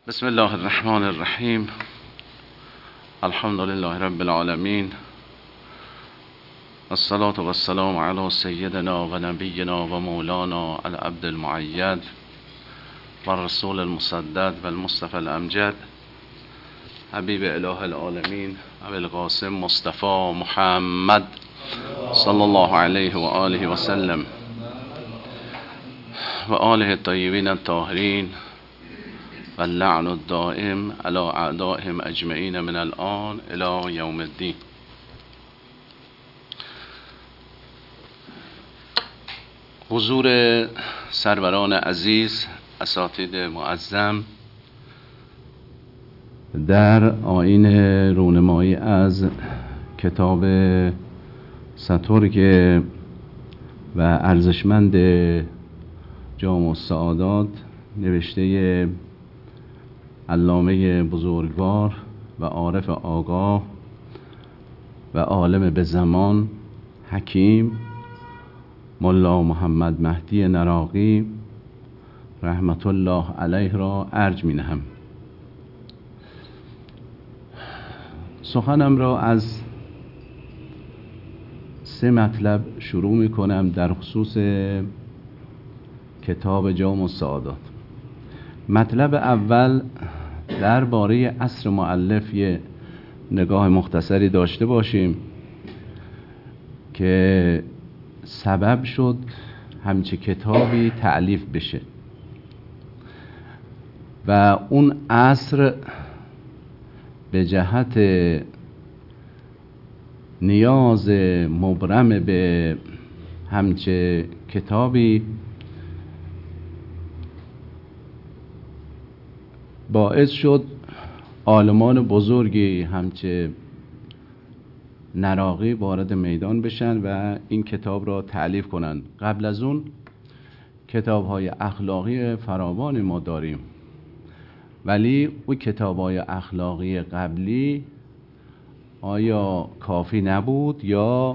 بسم الله الرحمن الرحیم. الحمد لله رب العالمین، الصلاة والسلام علی سیدنا و نبینا و مولانا العبد المعید و الرسول المسدد و المصطفى الامجد حبیب اله العالمین ابی القاسم مصطفى محمد صلی الله علیه و آله و سلم و آله الطیبین الطاهرین و اللعن الدائم علی اعدائهم اجمعین من الان الی یوم الدین. حضور سروران عزیز، اساتید معظم، در آیین رونمایی از کتاب سترگ و ارزشمند جامع السعادات نوشته علامه بزرگوار و عارف آگاه و عالم به زمان حکیم ملا محمد مهدی نراقی رحمت الله علیه را ارج می نهم. سخنم را از 3 مطلب شروع می کنم در خصوص کتاب جامع السعادات. مطلب اول درباره عصر مؤلف یه نگاه مختصری داشته باشیم که سبب شد همچه کتابی تألیف بشه و اون عصر به جهت نیاز مبرم به همچه کتابی باعث شد عالمان بزرگی همچه نراقی وارد میدان بشن و این کتاب را تألیف کنند. قبل از اون کتاب‌های اخلاقی فراوانی ما داریم، ولی اون کتاب‌های اخلاقی قبلی آیا کافی نبود یا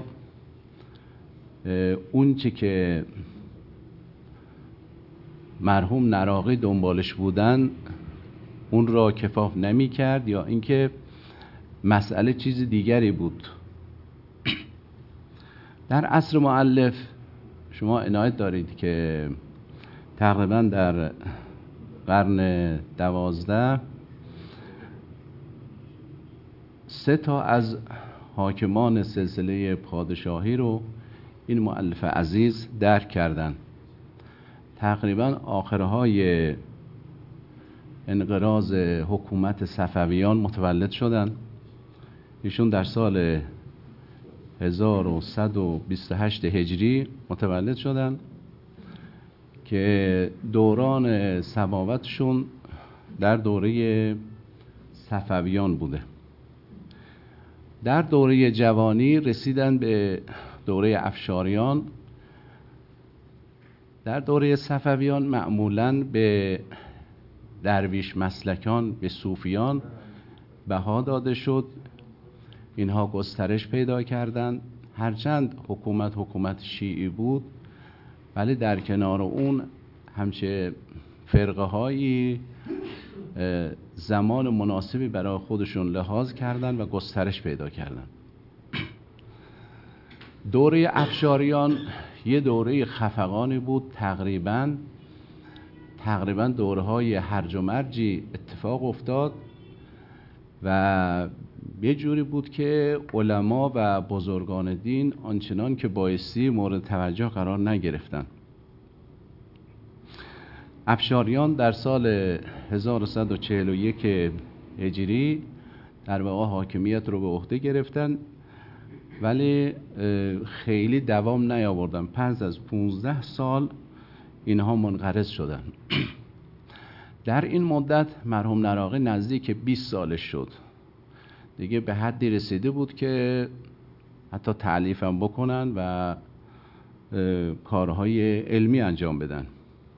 اون چی که مرحوم نراقی دنبالش بودن اون را کفاف نمی کرد یا اینکه مسئله چیز دیگری بود؟ در عصر مؤلف شما عنایت دارید که تقریبا در قرن 12 3 تا از حاکمان سلسله پادشاهی رو این مؤلف عزیز درک کردند. تقریبا آخرهای انقراض حکومت صفویان متولد شدند. ایشون در سال 1128 هجری متولد شدند که دوران صباوتشون در دوره صفویان بوده. در دوره جوانی رسیدن به دوره افشاریان. در دوره صفویان معمولاً به درویش مسلکان، به صوفیان بها داده شد. اینها گسترش پیدا کردند. هرچند حکومت شیعی بود، ولی در کنار اون همچه فرقه هایی زمان مناسبی برای خودشون لحاظ کردند و گسترش پیدا کردند. دوره افشاریان یه دوره خفقانی بود. تقریبا دورهای هرج و مرجی اتفاق افتاد و یه جوری بود که علما و بزرگان دین آنچنان که بایستی مورد توجه قرار نگرفتن. افشاریان در سال 1141 هجری در واقع حاکمیت رو به عهده گرفتن، ولی خیلی دوام نیاوردن. پس از 15 سال اینها منقرض شدن. در این مدت مرحوم نراقی نزدیک 20 سالش شد. دیگه به حدی رسیده بود که حتی تألیف هم بکنن و کارهای علمی انجام بدن.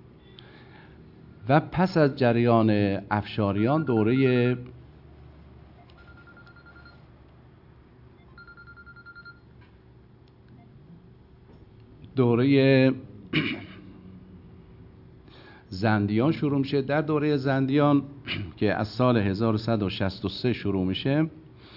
و پس از جریان افشاریان دوره زندیان شروع میشه. در دوره زندیان که از سال 1163 شروع میشه،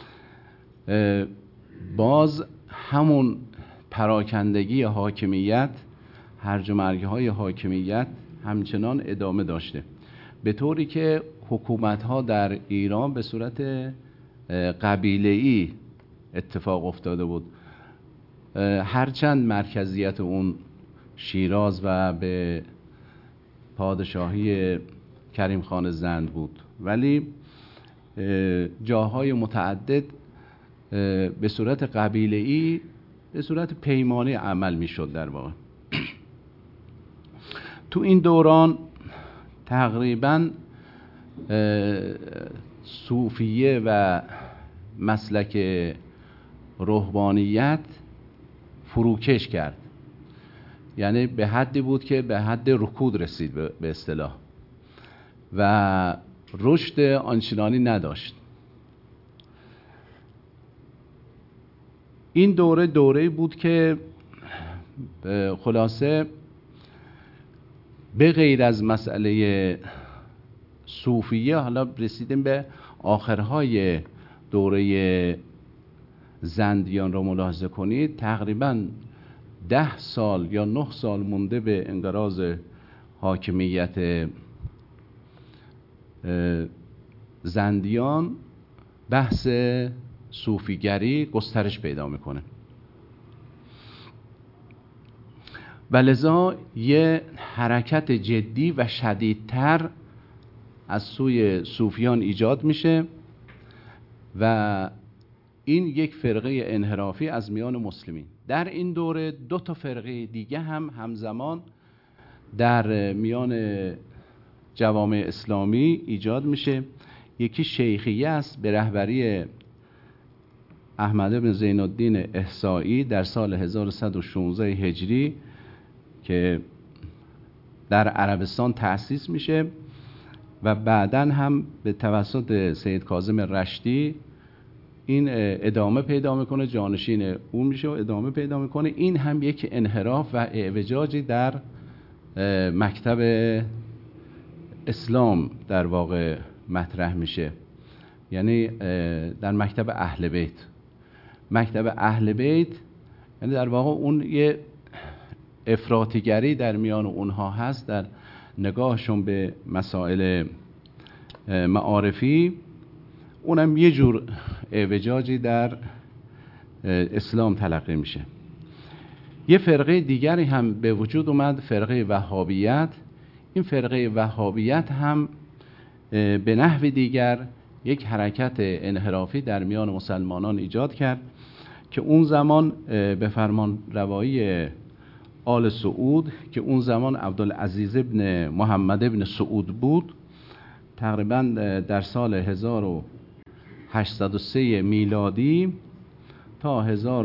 باز همون پراکندگی حاکمیت، هرج و مرگ‌های حاکمیت همچنان ادامه داشته، به طوری که حکومت‌ها در ایران به صورت قبیله‌ای اتفاق افتاده بود. هرچند مرکزیت اون شیراز و به پادشاهی کریم خان زند بود، ولی جاهای متعدد به صورت قبیله‌ای، به صورت پیمانی عمل میشد. در واقع تو این دوران تقریباً صوفیه و مسلک رهبانیت فروکش کرد، یعنی به حدی بود که به حد رکود رسید به اصطلاح و رشد آنچنانی نداشت. این دوره‌ای بود که خلاصه به غیر از مسئله صوفیه، حالا رسیدیم به آخرهای دوره زندیان رو ملاحظه کنید، تقریباً 10 سال یا 9 سال مونده به انقراض حاکمیت زندیان، بحث صوفیگری گسترش پیدا میکنه و لذا یه حرکت جدی و شدیدتر از سوی صوفیان ایجاد میشه و این یک فرقه انحرافی از میان مسلمین. در این دوره 2 تا فرقه دیگه هم همزمان در میان جوامع اسلامی ایجاد میشه. یکی شیخیه است به رهبری احمد بن زین الدین احصایی در سال 1116 هجری که در عربستان تأسیس میشه و بعداً هم به توسط سید کاظم رشتی این ادامه پیدا میکنه، جانشین اون میشه و ادامه پیدا میکنه. این هم یک انحراف و اعوجاجی در مکتب اسلام در واقع مطرح میشه، یعنی در مکتب اهل بیت. مکتب اهل بیت یعنی در واقع اون یه افراطیگری در میان اونها هست در نگاهشون به مسائل معارفی، اونم یه جور اعوجاجی در اسلام تلقی میشه. یه فرقه دیگری هم به وجود اومد، فرقه وهابیت. این فرقه وهابیت هم به نحو دیگر یک حرکت انحرافی در میان مسلمانان ایجاد کرد که اون زمان به فرمان روایی آل سعود که اون زمان عبدالعزیز ابن محمد ابن سعود بود، تقریبا در سال 1803 میلادی تا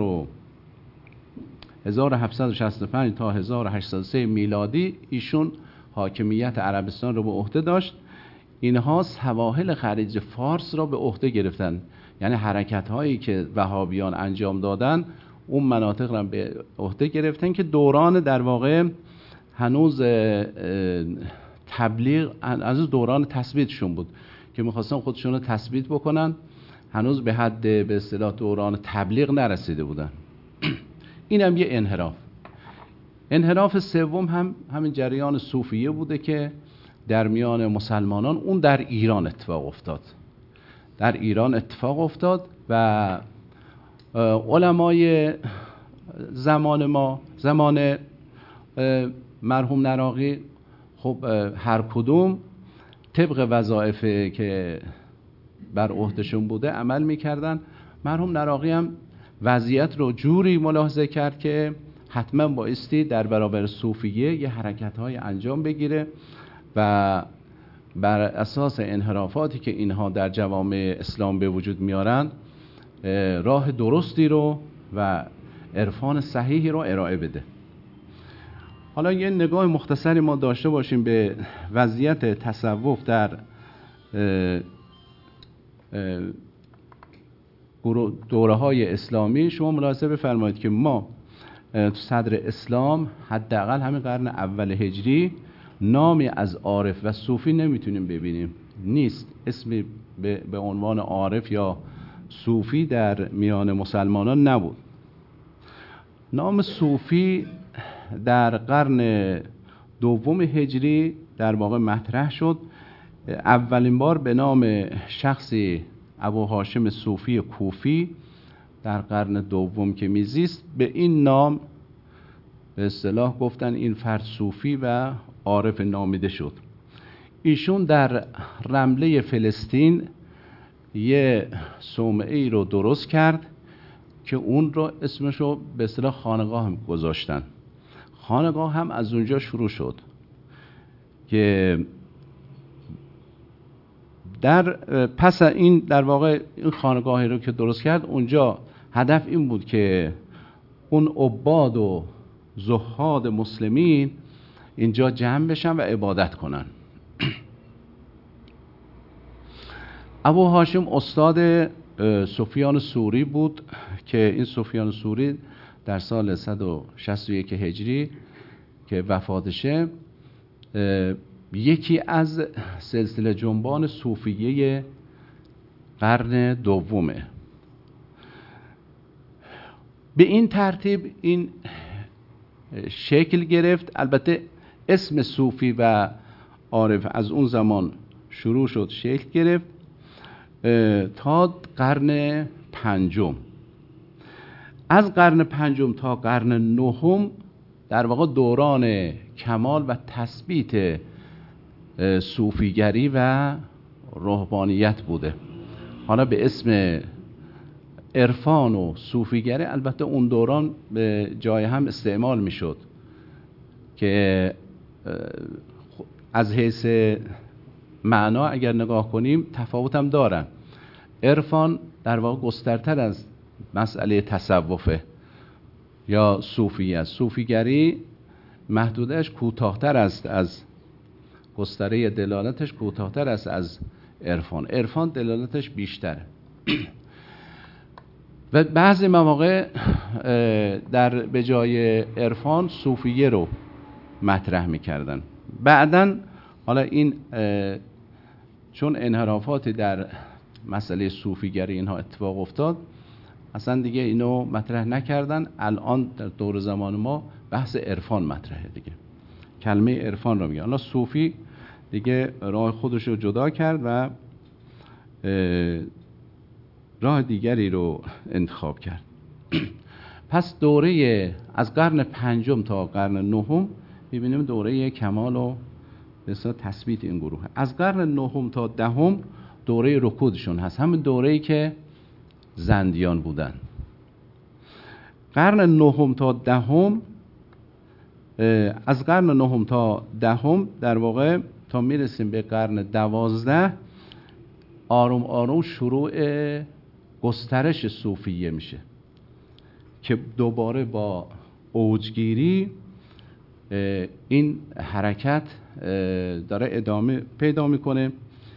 1765 تا 1803 میلادی ایشون حاکمیت عربستان رو به عهده داشت. اینها سواحل خلیج فارس را به عهده گرفتن، یعنی حرکت هایی که وهابیان انجام دادن اون مناطق را به عهده گرفتن که دوران در واقع هنوز تبلیغ، از دوران تثبیتشون بود که میخواستن خودشون رو تثبیت بکنن، هنوز به حد به اصطلاح دوران تبلیغ نرسیده بودن. این هم یه انحراف سوم هم همین جریان صوفیه بوده که در میان مسلمانان اون در ایران اتفاق افتاد و علمای زمان مرحوم نراقی خب هر کدوم طبق وظایفی که بر عهدهشون بوده عمل میکردن. مرحوم نراقی هم وضعیت رو جوری ملاحظه کرد که حتما بایستی در برابر صوفیه یه حرکت‌های انجام بگیره و بر اساس انحرافاتی که اینها در جوامع اسلام به وجود میارن راه درستی رو و عرفان صحیحی رو ارائه بده. حالا یه نگاه مختصری ما داشته باشیم به وضعیت تصوف در دوره‌های اسلامی. شما ملاحظه بفرمایید که ما تو صدر اسلام حداقل همین قرن اول هجری نامی از عارف و صوفی نمیتونیم ببینیم، نیست. اسمی به عنوان عارف یا صوفی در میان مسلمانان نبود. نام صوفی در قرن دوم هجری در واقع مطرح شد. اولین بار به نام شخصی ابو هاشم صوفی کوفی در قرن دوم که میزیست به این نام به اصطلاح گفتن این فرد صوفی و عارف نامیده شد. ایشون در رمله فلسطین یه صومعه‌ای رو درست کرد که اون رو اسمشو به اصطلاح خانقاه هم گذاشتن. خانقاه هم از اونجا شروع شد که در پس این در واقع این خانقاهی رو که درست کرد، اونجا هدف این بود که اون عباد و زهاد مسلمین اینجا جمع بشن و عبادت کنن. ابو هاشم استاد سفیان ثوری بود که این سفیان ثوری در سال 161 هجری که وفاتشه یکی از سلسله جنبان صوفیه قرن دومه. به این ترتیب این شکل گرفت. البته اسم صوفی و عارف از اون زمان شروع شد شکل گرفت تا قرن پنجم. از قرن پنجم تا قرن نهم در واقع دوران کمال و تثبیت صوفیگری و روحانیت بوده. حالا به اسم عرفان و صوفیگری البته اون دوران به جای هم استعمال میشد که از حیث معنا اگر نگاه کنیم تفاوت هم دارن. عرفان در واقع گسترتر از مسئله تصوفه یا صوفی است. صوفیگری محدودش کوتاه‌تر است، از گستره دلالتش کوتاه‌تر است از عرفان. عرفان دلالتش بیشتره. و بعضی مواقع در به جای عرفان صوفیه رو مطرح می‌کردن. بعداً حالا این چون انحرافاتی در مسئله صوفیگری اینها اتفاق افتاد، اصلا دیگه اینو مطرح نکردن. الان در دور زمان ما بحث عرفان مطرحه دیگه، کلمه عرفان رو میگه. حالا صوفی دیگه راه خودش رو جدا کرد و راه دیگری رو انتخاب کرد. پس دوره از قرن پنجم تا قرن نهم می‌بینیم دوره کمال و بسیار تثبیت این گروه. از قرن نهم تا دهم دوره رکودشون هست، همین دوره‌ای که زندیان بودن. قرن نهم تا دهم، از قرن نهم تا دهم در واقع تا میرسیم به قرن 12 آروم آروم شروع گسترش صوفیه میشه که دوباره با اوجگیری این حرکت داره ادامه پیدا میکنه.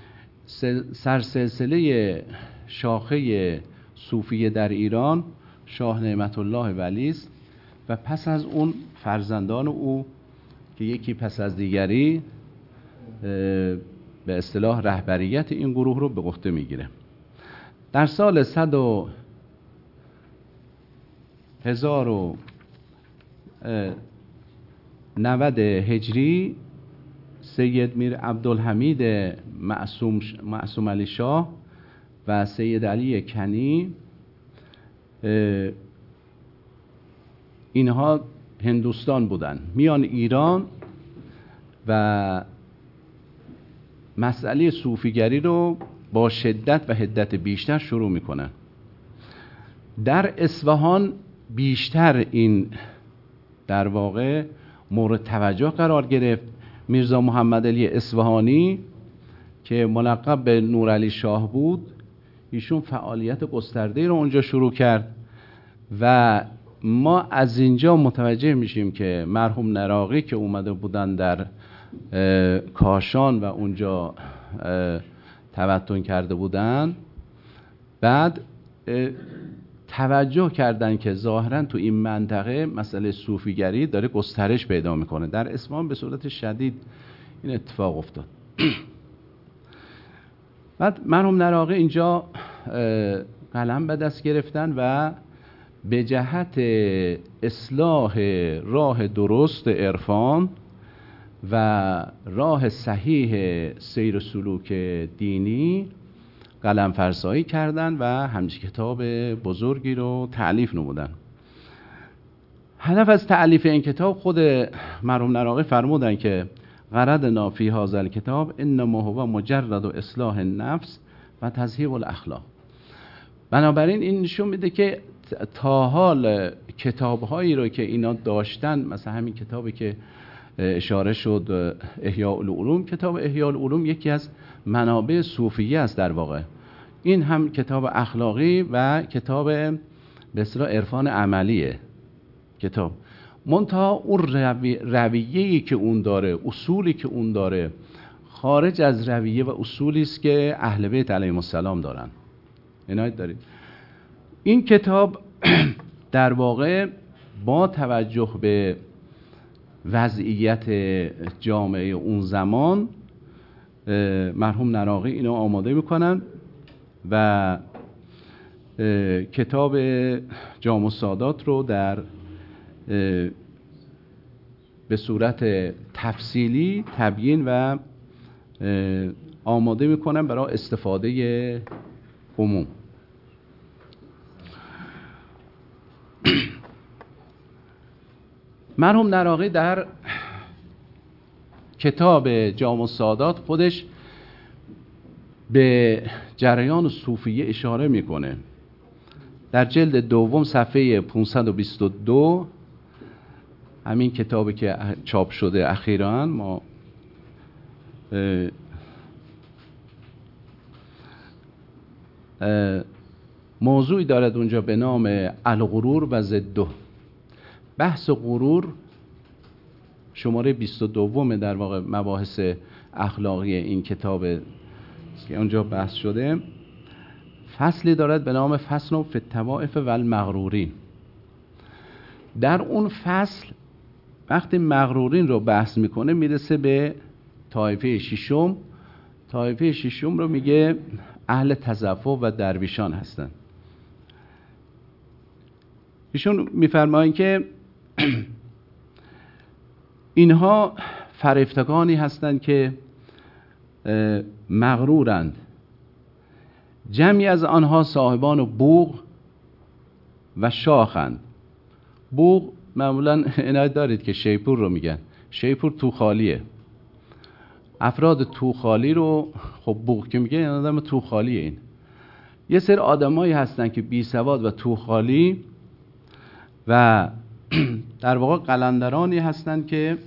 سرسلسله شاخه صوفیه در ایران شاه نعمت الله ولی است و پس از اون فرزندان او که یکی پس از دیگری به اصطلاح رهبریت این گروه رو به عهده میگیره. در سال 1090 هجری سید میر عبدالحمید معصوم علی شاه و سید علی کنی اینها هندوستان بودن، میان ایران و مسئله صوفیگری رو با شدت و حدت بیشتر شروع میکنن. در اصفهان بیشتر این در واقع مورد توجه قرار گرفت. میرزا محمد علی اصفهانی که ملقب به نورعلی شاه بود، ایشون فعالیت گسترده‌ای رو اونجا شروع کرد و ما از اینجا متوجه میشیم که مرحوم نراقی که اومده بودن در کاشان و اونجا تبطن کرده بودن، بعد توجه کردن که ظاهراً تو این منطقه مسئله صوفیگری داره گسترش پیدا میکنه. در اصفهان به صورت شدید این اتفاق افتاد. بعد مرحوم نراقی اینجا قلم به دست گرفتن و به جهت اصلاح راه درست عرفان و راه صحیح سیر و سلوک دینی قلم فرسایی کردن و همچین کتاب بزرگی رو تألیف نمودن. هدف از تألیف این کتاب خود مرحوم نراقی فرمودن که غرضنا فی هذا الکتاب انما هو مجرد اصلاح النفس و تذهیب الاخلاق. بنابراین این نشون میده که تا حال کتاب‌هایی رو که اینا داشتن، مثلا همین کتابی که اشاره شد احیاء العلوم، کتاب احیاء العلوم یکی از منابع صوفیه است در واقع. این هم کتاب اخلاقی و کتاب به اصطلاح عرفان عملیه کتاب. منتها اون رویه‌ای که اون داره، اصولی که اون داره، خارج از رویه و اصولی است که اهل بیت علیهم السلام دارن. عنایت دارید. این کتاب در واقع با توجه به وضعیت جامعه اون زمان مرحوم نراقی اینو آماده میکنن و کتاب جامع السادات رو در به صورت تفصیلی تبیین و آماده میکنن برای استفاده عموم. مرحوم نراقی در کتاب جامع السادات خودش به جریان صوفیه اشاره میکنه. در جلد دوم صفحه 522 همین کتابی که چاپ شده اخیراً ما موضوعی دارد اونجا به نام الغرور و ضده. بحث غرور شماره 22 در واقع مباحث اخلاقی این کتاب که اونجا بحث شده. فصلی دارد به نام فصل فی الطوائف و المغرورین. در اون فصل وقتی مغرورین رو بحث میکنه میرسه به طایفه ششم. طایفه ششم رو میگه اهل تصوف و درویشان هستن. ایشون میفرمایند که اینها فریفتگانی هستند که مغرورند. جمعی از آنها صاحبان بوق و شاخند. بوق معمولا عنایت دارید که شیپور رو میگن. شیپور توخالیه. افراد توخالی رو خب بوق که میگن این آدم توخالیه. این یه سری آدمایی هستن که بی سواد و توخالی و در واقع قلندرانی هستن که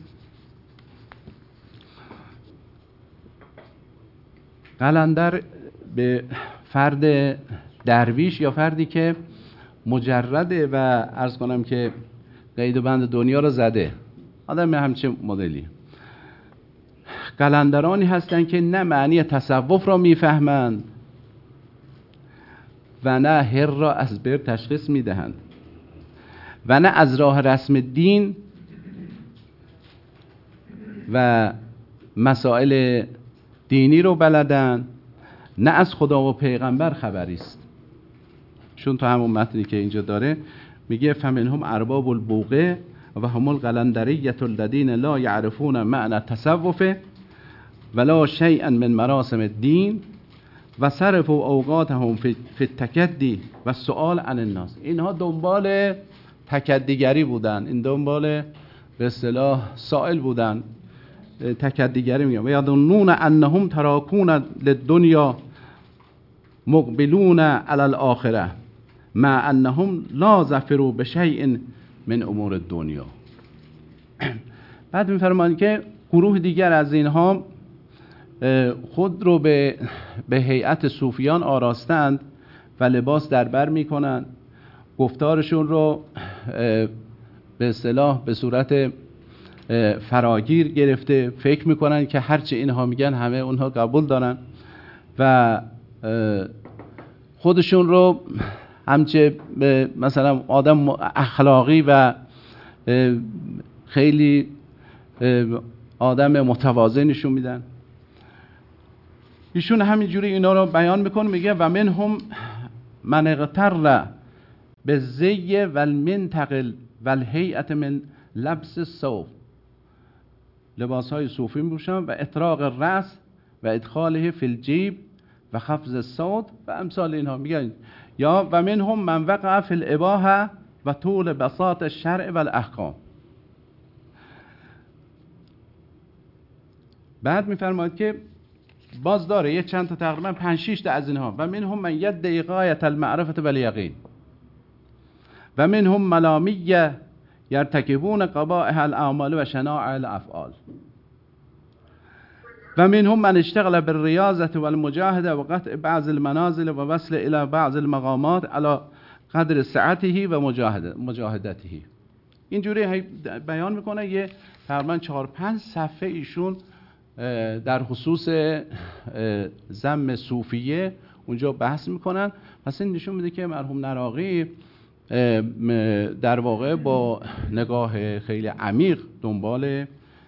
قلندر به فرد درویش یا فردی که مجرده و عرض کنم که قید و بند دنیا رو زده، آدم همچه مدلی. قلندرانی هستند که نه معنی تصوف را میفهمند و نه هر را از بر تشخیص میدهند و نه از راه رسم دین و مسائل دینی رو بلدن، نه از خدا و پیغمبر خبری است. چون تو همون متنی که اینجا داره میگه فمنهم ارباب البوقه و هم القلندریة الذین لا یعرفون معنی التصوف ولا شیئا من مراسم الدین و صرفوا اوقاتهم فی التکدی و سؤال عن الناس. اینها دنبال تکدیگری بودن، این دنبال به اصطلاح سائل بودن، تکدیگری میگن. و یظنون انهم تراکون للدنیا مقبلون علی الاخره مع انهم لا ظفروا بشیء من امور الدنیا. بعد میفرمایند که گروه دیگر از اینها خود رو به هیئت صوفیان آراستند و لباس در بر میکنند، گفتارشون رو به اصطلاح به صورت فراگیر گرفته، فکر میکنن که هرچی اینها میگن همه اونها قبول دارن و خودشون رو همچه مثلا آدم اخلاقی و خیلی آدم متواضع نشون میدن. ایشون همینجوری اینا رو بیان میکنه، میگه و منهم من اغتر بالزی والمنتقل والهیئت من لبس الصوف، لباس های صوفی میپوشن و اطراق الراس و ادخاله فی الجیب و خفض الصوت و امثال اینها. میگن یا و منهم من وقع فی الاباحه و طول بساط الشرع و الاحکام. بعد میفرماید که باز داره یه چند تا تقریبا 5-6 تا از اینها. و منهم من یدعی غایة المعرفة والیقین و منهم ملامیه یرتکبون قبائح الاعمال و شناع الافعال و منهم من اشتغل بالریاضة والمجاهده و قطع بعض المنازل و وصل الى بعض المقامات على قدر سعته و مجاهدته. اینجوری بیان میکنه. یه تقریبا 4-5 صفحه ایشون در خصوص ذم صوفیه اونجا بحث میکنن. پس این نشون میده که مرحوم نراقی در واقع با نگاه خیلی عمیق دنبال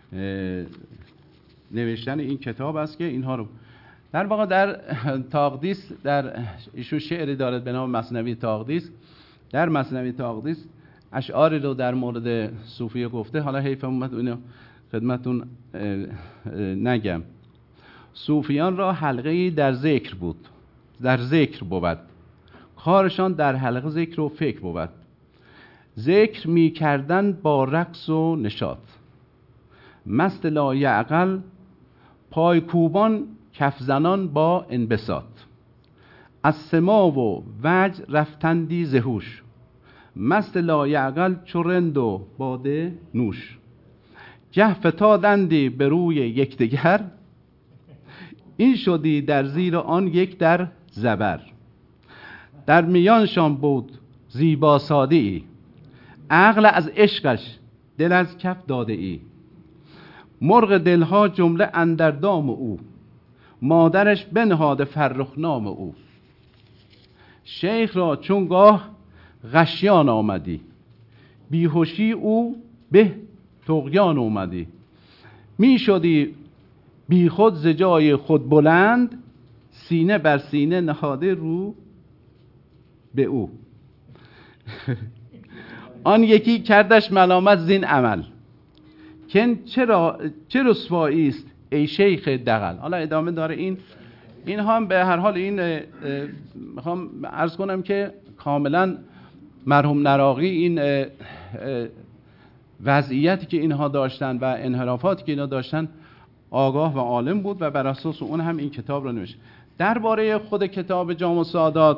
نوشتن این کتاب است که اینها رو در واقع در تاقدیس، در ایشون شعری دارد به نام مثنوی تاقدیس. در مثنوی تاقدیس اشعاری رو در مورد صوفیه گفته. حالا حیف اومد اینو خدمتون نگم. صوفیان را حلقه‌ای در ذکر بود، در ذکر بود، کارشان در حلقه ذکر و فکر بود. ذکر می کردن با رقص و نشاط، مست لایعقل پای کوبان، کف زنان با انبساط. از سما و وجه رفتندی زهوش، مست لایعقل چو رند و باده نوش. گه فتادندی به روی یکدیگر، این شدی در زیر آن یک در زبر. در میانشان بود زیبا ساده ای، عقل از عشقش دل از کف داده ای. مرغ دلها جمله اندر دام او، مادرش بنهاده فرخ نام او. شیخ را چون گاه غشیان آمدی، بیهوشی او به طغیان آمدی. می شدی بی خود ز جای خود بلند، سینه بر سینه نهاده رو به او. آن یکی کردش ملامت زین عمل، کن چه رسوایی است ای شیخ دغل. حالا ادامه داره. این هم به هر حال این میخوام عرض کنم که کاملا مرحوم نراقی این وضعیتی که اینها داشتن و انحرافاتی که اینا داشتن آگاه و عالم بود و بر اساس اون هم این کتاب رو نوشت. درباره خود کتاب جام السعادات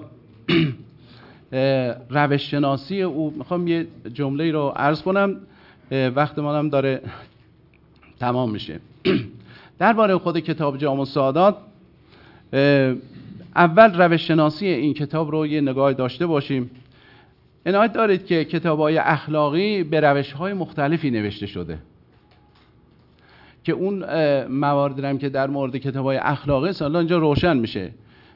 روش شناسی او میخوام یه جمله رو عرض کنم، وقت ما هم داره تمام میشه. درباره خود کتاب جام السعادات اول روش شناسی این کتاب رو یه نگاه داشته باشیم. عنایت دارید که کتاب‌های اخلاقی به روش‌های مختلفی نوشته شده که اون مواردی هم که در مورد کتاب‌های اخلاقی اصلا اینجا روشن میشه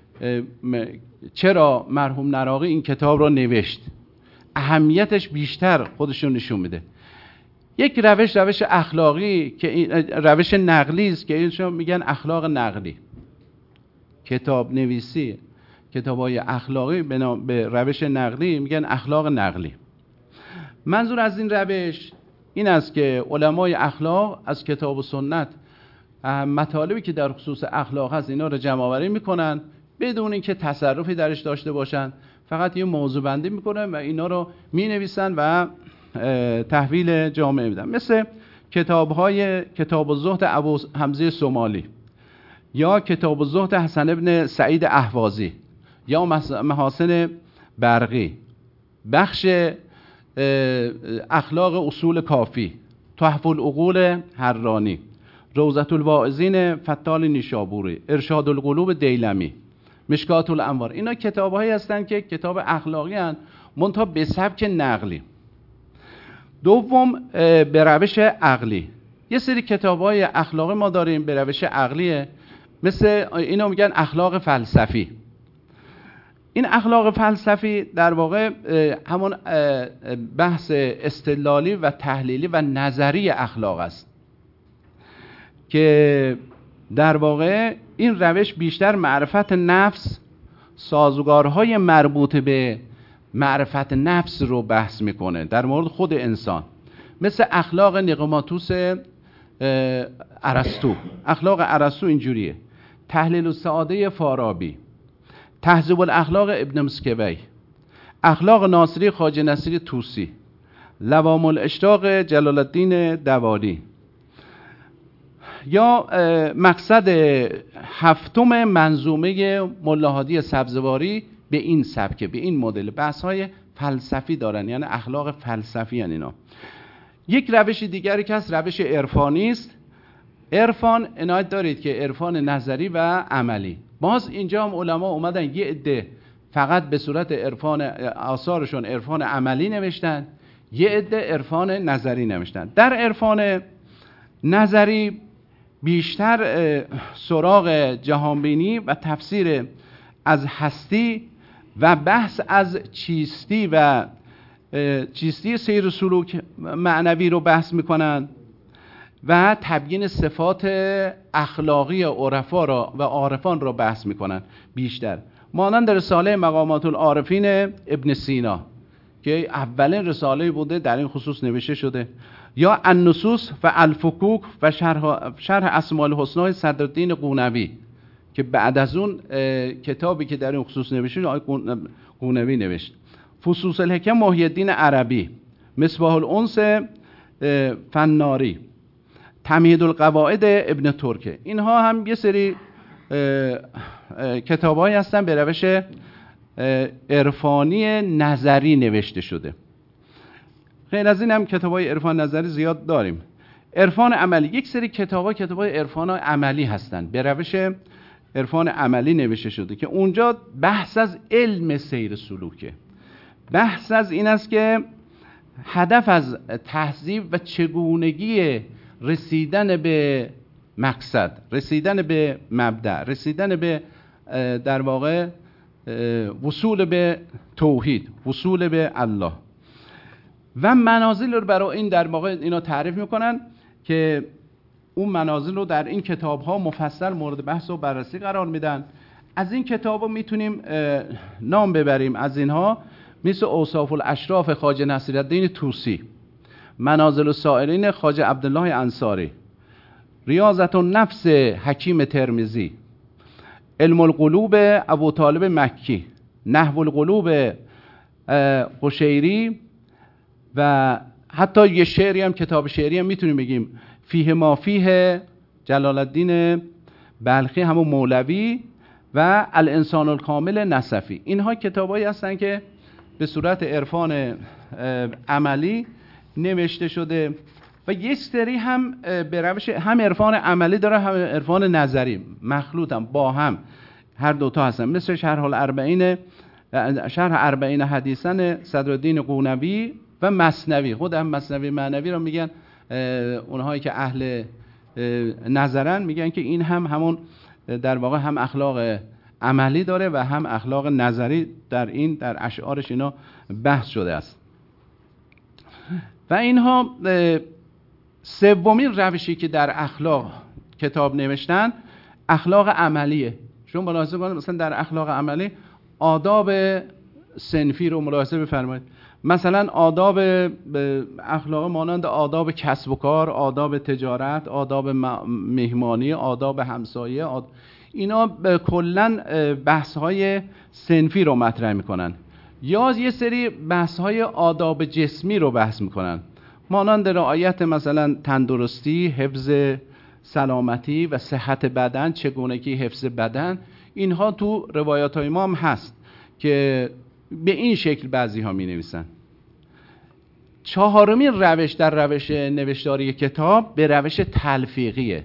چرا مرحوم نراقی این کتاب رو نوشت. اهمیتش بیشتر خودشون نشون میده. یک روش اخلاقی که روش نقلی است که اینشون میگن اخلاق نقلی. کتاب نویسی کتاب‌های اخلاقی به روش نقلی میگن اخلاق نقلی. منظور از این روش این است که علمای اخلاق از کتاب و سنت مطالبی که در خصوص اخلاق هست اینا رو جمع آوری میکنن بدون اینکه تصرفی درش داشته باشن، فقط یه موضوع بندی میکنن و اینا رو مینویسن و تحویل جامعه میدن. مثل کتاب الزهد ابو حمزه سومالی یا کتاب الزهد حسن ابن سعید اهوازی یا محاسن برقی، بخش اخلاق اصول کافی، تحف العقول حرانی، روضة الواعظین فتال نیشابوری، ارشاد القلوب دیلمی، مشکات الانوار. اینا کتاب‌هایی هستند که کتاب اخلاقی هستند منتها به سبک نقلی. دوم به روش عقلی. یه سری کتاب‌های اخلاقی ما داریم به روش عقلیه، مثل اینا میگن اخلاق فلسفی. این اخلاق فلسفی در واقع همون بحث استدلالی و تحلیلی و نظری اخلاق است. که در واقع این روش بیشتر معرفت نفس، سازوکارهای مربوط به معرفت نفس رو بحث میکنه در مورد خود انسان، مثل اخلاق نیقماتوس ارسطو. اخلاق ارسطو اینجوریه: تحلیل السعاده فارابی، تهذیب الاخلاق ابن مسکوی، اخلاق ناصری خواجه نصیری طوسی، لوام الاشتاق جلال الدین دوالی. یا مقصد هفتم منظومه ملا هادی سبزواری به این سبکه، به این مدل، بحث‌های فلسفی دارن، یعنی اخلاق فلسفی هن اینا. یک روش دیگری که هست روش عرفانی است. عرفان عنایت دارید که عرفان نظری و عملی. باز اینجا هم علما اومدن یه عده فقط به صورت عرفان، آثارشون عرفان عملی نوشتن، یه عده عرفان نظری نوشتن. در عرفان نظری بیشتر سراغ جهانبینی و تفسیر از هستی و بحث از چیستی و چیستی سیر و سلوک معنوی رو بحث میکنن و تبیین صفات اخلاقی عرفا را و عارفان را بحث میکنن بیشتر، مانند رساله مقامات العارفین ابن سینا که اولین رساله بوده در این خصوص نوشته شده، یا النصوص و الفکوک و شرح اسماء الحسنا صدرالدین قونوی که بعد از اون کتابی که در این خصوص نوشته آقای قونوی نوشت، فصوص الحکم محی الدین عربی، مصباح الانس فناری، تمهید القواعد ابن ترکه. اینها هم یه سری کتابایی هستن به روش عرفانی نظری نوشته شده. غیر از این هم کتابای عرفان نظری زیاد داریم. عرفان عملی، یک سری کتابای عرفان عملی هستن به روش عرفان عملی نوشته شده که اونجا بحث از علم سیر سلوکه. بحث از این است که هدف از تهذیب و چگونگی رسیدن به مقصد، رسیدن به مبدأ، رسیدن به در واقع وصول به توحید، وصول به الله و منازل رو برای این در واقع اینا تعریف میکنن که اون منازل رو در این کتاب ها مفصل مورد بحث و بررسی قرار میدن. از این کتاب ها میتونیم نام ببریم، از اینها مثل اوصاف الاشراف خواجه نصیرالدین طوسی، منازل السائرین خواجه عبدالله انصاری، ریاضت النفس حکیم ترمذی، علم القلوب ابو طالب مکی، نحو القلوب قشیری و حتی یه شعری هم، کتاب شعری هم میتونیم بگیم فیه ما فیه جلال الدین بلخی همون مولوی و الانسان الکامل نصفی. اینها کتابایی هستن که به صورت عرفان عملی نوشته شده و یک سری هم به روش هم عرفان عملی داره هم عرفان نظری، مخلوط هم با هم هر دوتا هستن، مثل شرح اربعین حدیثن صدرالدین قونوی و مثنوی. خود هم مثنوی معنوی رو میگن اونهایی که اهل نظرن، میگن که این هم همون در واقع هم اخلاق عملی داره و هم اخلاق نظری در اشعارش اینا بحث شده است. و اینها سومین روشی که در اخلاق کتاب نوشتن اخلاق عملیه. شما ملاحظه کنید مثلا در اخلاق عملی آداب صنفی رو ملاحظه بفرمایید. مثلا آداب اخلاق مانند آداب کسب و کار، آداب تجارت، آداب مهمانی، آداب همسایه، اینا کلا بحث‌های صنفی رو مطرح میکنن. یا یه سری بحث‌های آداب جسمی رو بحث میکنن، مانند رعایت مثلا تندرستی، حفظ سلامتی و صحت بدن، چگونگی حفظ بدن. اینها تو روایات‌های ما هم هست که به این شکل بعضی ها می نویسن. چهارمین روش در روش نوشتاری کتاب به روش تلفیقیه.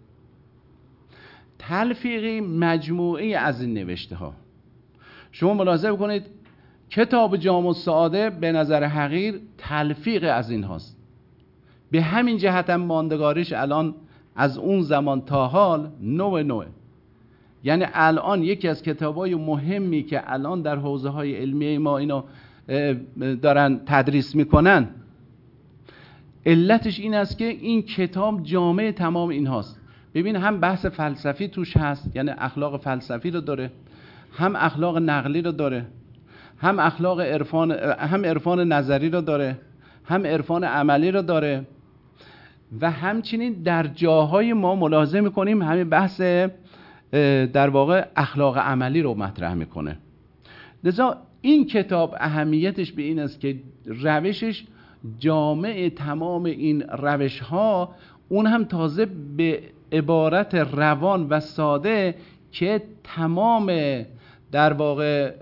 تلفیقی مجموعه از این نوشته ها. شما ملاحظه بکنید کتاب جامع السعاده به نظر حقیر تلفیق از این هاست. به همین جهت هم ماندگاریش الان از اون زمان تا حال نوعه. یعنی الان یکی از کتابای مهمی که الان در حوزه‌های علمی ما اینو دارن تدریس میکنن، علتش این است که این کتاب جامع تمام این هاست. ببین هم بحث فلسفی توش هست، یعنی اخلاق فلسفی رو داره، هم اخلاق نقلی رو داره، هم اخلاق عرفان، هم عرفان نظری رو داره، هم عرفان عملی رو داره. و همچنین در جاهای ما ملاحظه میکنیم همین بحث در واقع اخلاق عملی رو مطرح میکنه. لذا این کتاب اهمیتش به این است که روشش جامع تمام این روش ها، اون هم تازه به عبارت روان و ساده که تمام در واقع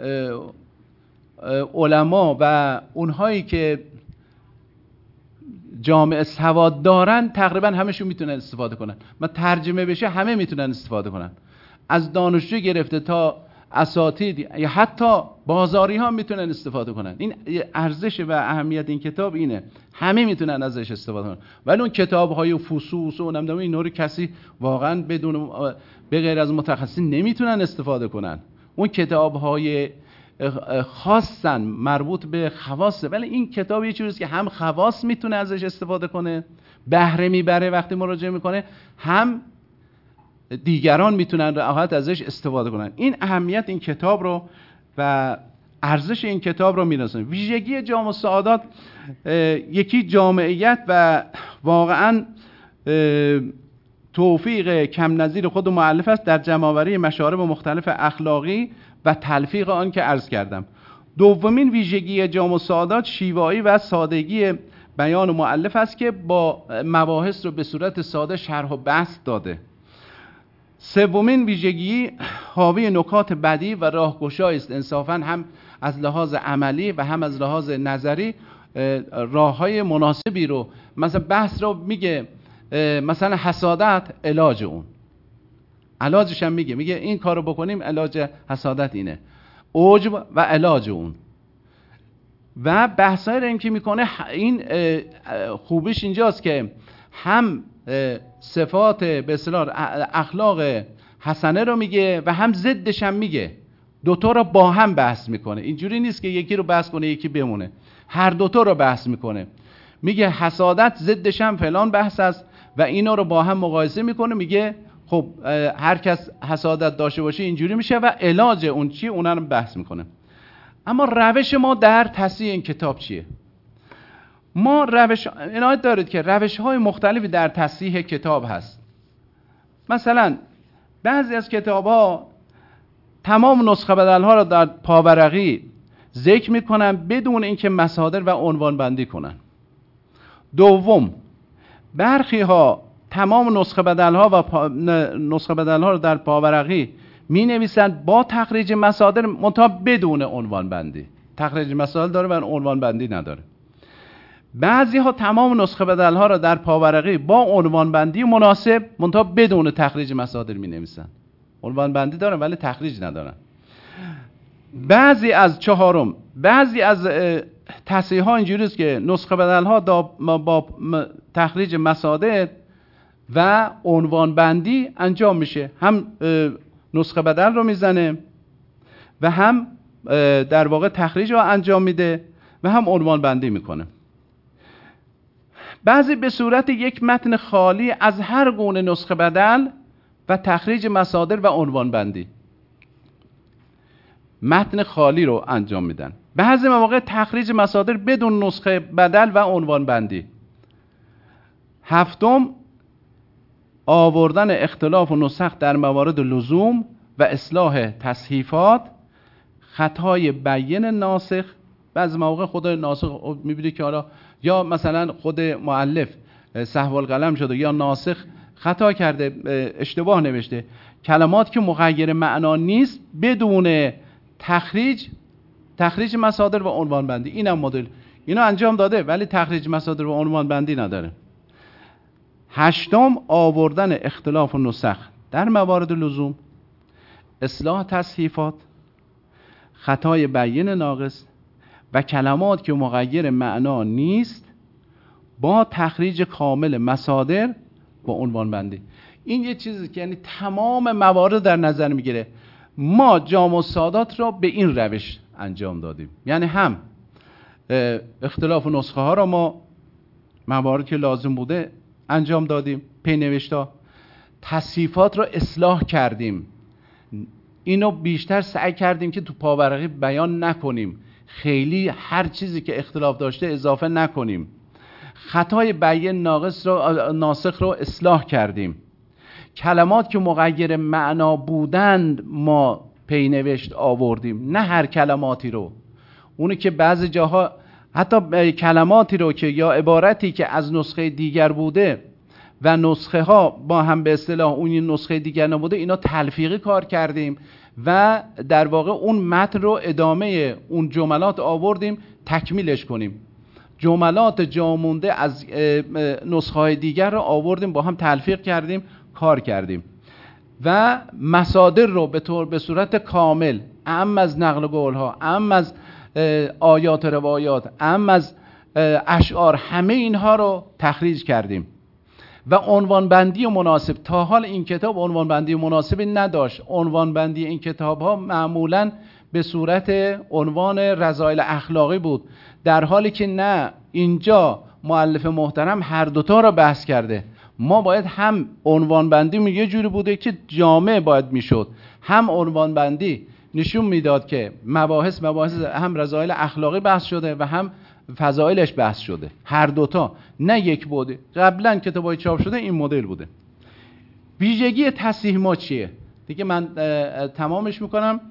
علما و اونهایی که جامعه سواد دارن تقریبا همشون میتونن استفاده کنن. ما ترجمه بشه همه میتونن استفاده کنن، از دانشجو گرفته تا اساتید یا حتی بازاری ها میتونن استفاده کنن. این ارزش و اهمیت این کتاب اینه، همه میتونن ازش استفاده کنن. ولی اون کتاب های فصوص و نمیدونم اینا رو کسی واقعا بدون به غیر از متخصصین نمیتونن استفاده کنن. اون کتاب های خاصن مربوط به خواصه، ولی این کتاب یه چیزیه که هم خواص میتونه ازش استفاده کنه، بهره میبره وقتی مراجعه میکنه، هم دیگران میتونن راحت ازش استفاده کنن. این اهمیت این کتاب رو و ارزش این کتاب رو میرسونه. ویژگی جامع السعادات یکی جامعیت و واقعا توفیق کم نظیر خود مؤلف است در جمع‌آوری مشارب مختلف اخلاقی و تلفیق آن که عرض کردم. دومین ویژگی جامع السعادات شیوایی و سادگی بیان مؤلف است که با مباحث رو به صورت ساده شرح و بسط داده. سومین ویژگی حاوی نکات بدیع و راهگشایی است. انصافاً هم از لحاظ عملی و هم از لحاظ نظری راههای مناسبی رو، مثلا بحث رو میگه، مثلا حسادت علاج اون، علاجش هم میگه این کارو بکنیم علاج حسادت اینه، عجب و علاج اون. و بحثای رو این که میکنه، این خوبیش اینجاست که هم صفات به اصطلاح اخلاق حسنه رو میگه و هم ضدش هم میگه، دوتا رو با هم بحث میکنه. اینجوری نیست که یکی رو بحث کنه یکی بمونه، هر دوتا رو بحث میکنه. میگه حسادت ضدش هم فلان بحث است و اینا رو با هم مقایسه میکنه، میگه خب هر کس حسادت داشته باشه اینجوری میشه و علاج اون چیه اونا رو بحث میکنه. اما روش ما در تصحیح این کتاب چیه؟ ما عنایت دارید که روش های مختلفی در تصحیح کتاب هست. مثلا بعضی از کتاب ها تمام نسخه بدل ها را در پاورقی ذکر میکنن بدون اینکه مصادر و عنوان بندی کنن. دوم، برخی ها تمام نسخه بدل ها و نسخه بدل ها را در پاورقی می نویسند با تخریج مصادر منتها بدون عنوان بندی. تخریج مصادر داره و عنوان بندی نداره. بعضی ها تمام نسخه بدل ها را در پاورقی با عنوان بندی مناسب منتها بدون تخریج مصادر می نویسند. عنوان بندی دارن ولی تخریج ندارن. بعضی از تصحیح ها اینجوری است که نسخه بدل ها با تخریج مصادر و عنوان بندی انجام میشه، هم نسخه بدل رو میزنه و هم در واقع تخریج رو انجام میده و هم عنوان بندی میکنه. بعضی به صورت یک متن خالی از هر گونه نسخه بدل و تخریج مصادر و عنوان بندی متن خالی رو انجام میدن. بعضی مواقع تخریج مصادر بدون نسخه بدل و عنوان بندی. هفتم، آوردن اختلاف و نسخ در موارد لزوم و اصلاح تصحیفات، خطای بیان ناسخ. بعضی مواقع خود ناسخ میبینی که حالا یا مثلا خود مؤلف سهو القلم شده یا ناسخ خطا کرده، اشتباه نوشته، کلمات که مغیر معنا نیست بدون تخریج مصادر و عنوان بندی. اینم مدل اینا انجام داده ولی تخریج مصادر و عنوان بندی نداره. هشتم، آوردن اختلاف و نسخ در موارد لزوم، اصلاح تصحیفات، خطای بیان ناقص و کلمات که مغیر معنا نیست با تخریج کامل مصادر با عنوان بندی. این یه چیزی که یعنی تمام موارد در نظر میگیره. ما جامع السعادات را به این روش انجام دادیم، یعنی هم اختلاف و نسخه ها را ما مواردی که لازم بوده انجام دادیم، پی نوشتا، تصحیفات رو اصلاح کردیم، اینو بیشتر سعی کردیم که تو پاورقی بیان نکنیم، خیلی هر چیزی که اختلاف داشته اضافه نکنیم. خطای بیان ناسخ رو اصلاح کردیم. کلمات که مغیر معنا بودند ما پینوشت آوردیم، نه هر کلماتی رو. اونی که بعضی جاها حتی کلماتی رو که یا عبارتی که از نسخه دیگر بوده و نسخه ها با هم به اصطلاح اون نسخه دیگر نبوده، اینا تلفیقی کار کردیم و در واقع اون متن رو ادامه اون جملات آوردیم تکمیلش کنیم. جملات جا مونده از نسخه های دیگر رو آوردیم با هم تلفیق کردیم، کار کردیم و مصادر رو به صورت کامل، اعم از نقل قول ها، اعم از آیات روایات، اعم از اشعار، همه اینها رو تخریج کردیم و عنوان بندی مناسب. تا حال این کتاب عنوان بندی مناسبی نداشت. عنوان بندی این کتاب ها معمولاً به صورت عنوان رذایل اخلاقی بود، در حالی که نه، اینجا مؤلف محترم هر دوتا را بحث کرده. ما باید هم عنوان بندی یه جوری بوده که جامع باید میشد، هم عنوان بندی نشون میداد که مباحث هم رذایل اخلاقی بحث شده و هم فضائلش بحث شده، هر دوتا، نه یک بوده. قبلا کتابای چاپ شده این مدل بوده. ویژگی تصحیح ما چیه؟ دیگه من تمامش میکنم.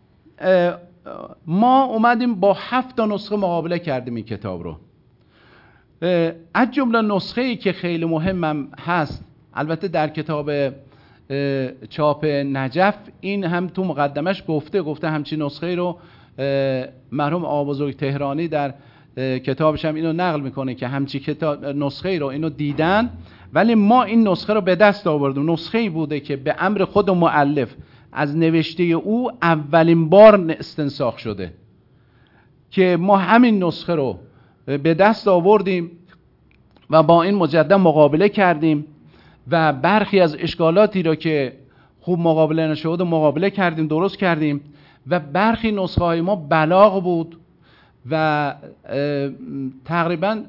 ما اومدیم با 7 نسخه مقابله کردیم این کتاب رو. از جمله نسخه‌ای که خیلی مهمم هست، البته در کتاب چاپ نجف این هم تو مقدمش گفته همچین نسخه‌ای رو مرحوم آقابزرگ تهرانی در کتابش هم اینو نقل میکنه که همچین نسخه‌ای رو اینو دیدن، ولی ما این نسخه رو به دست آوردیم. نسخه‌ای بوده که به امر خود مؤلف از نوشته او اولین بار استنساخ شده که ما همین نسخه رو به دست آوردیم و با این مجدد مقابله کردیم و برخی از اشکالاتی رو که خوب مقابله نشده مقابله کردیم، درست کردیم و برخی نسخه های ما بلاغ بود و تقریبا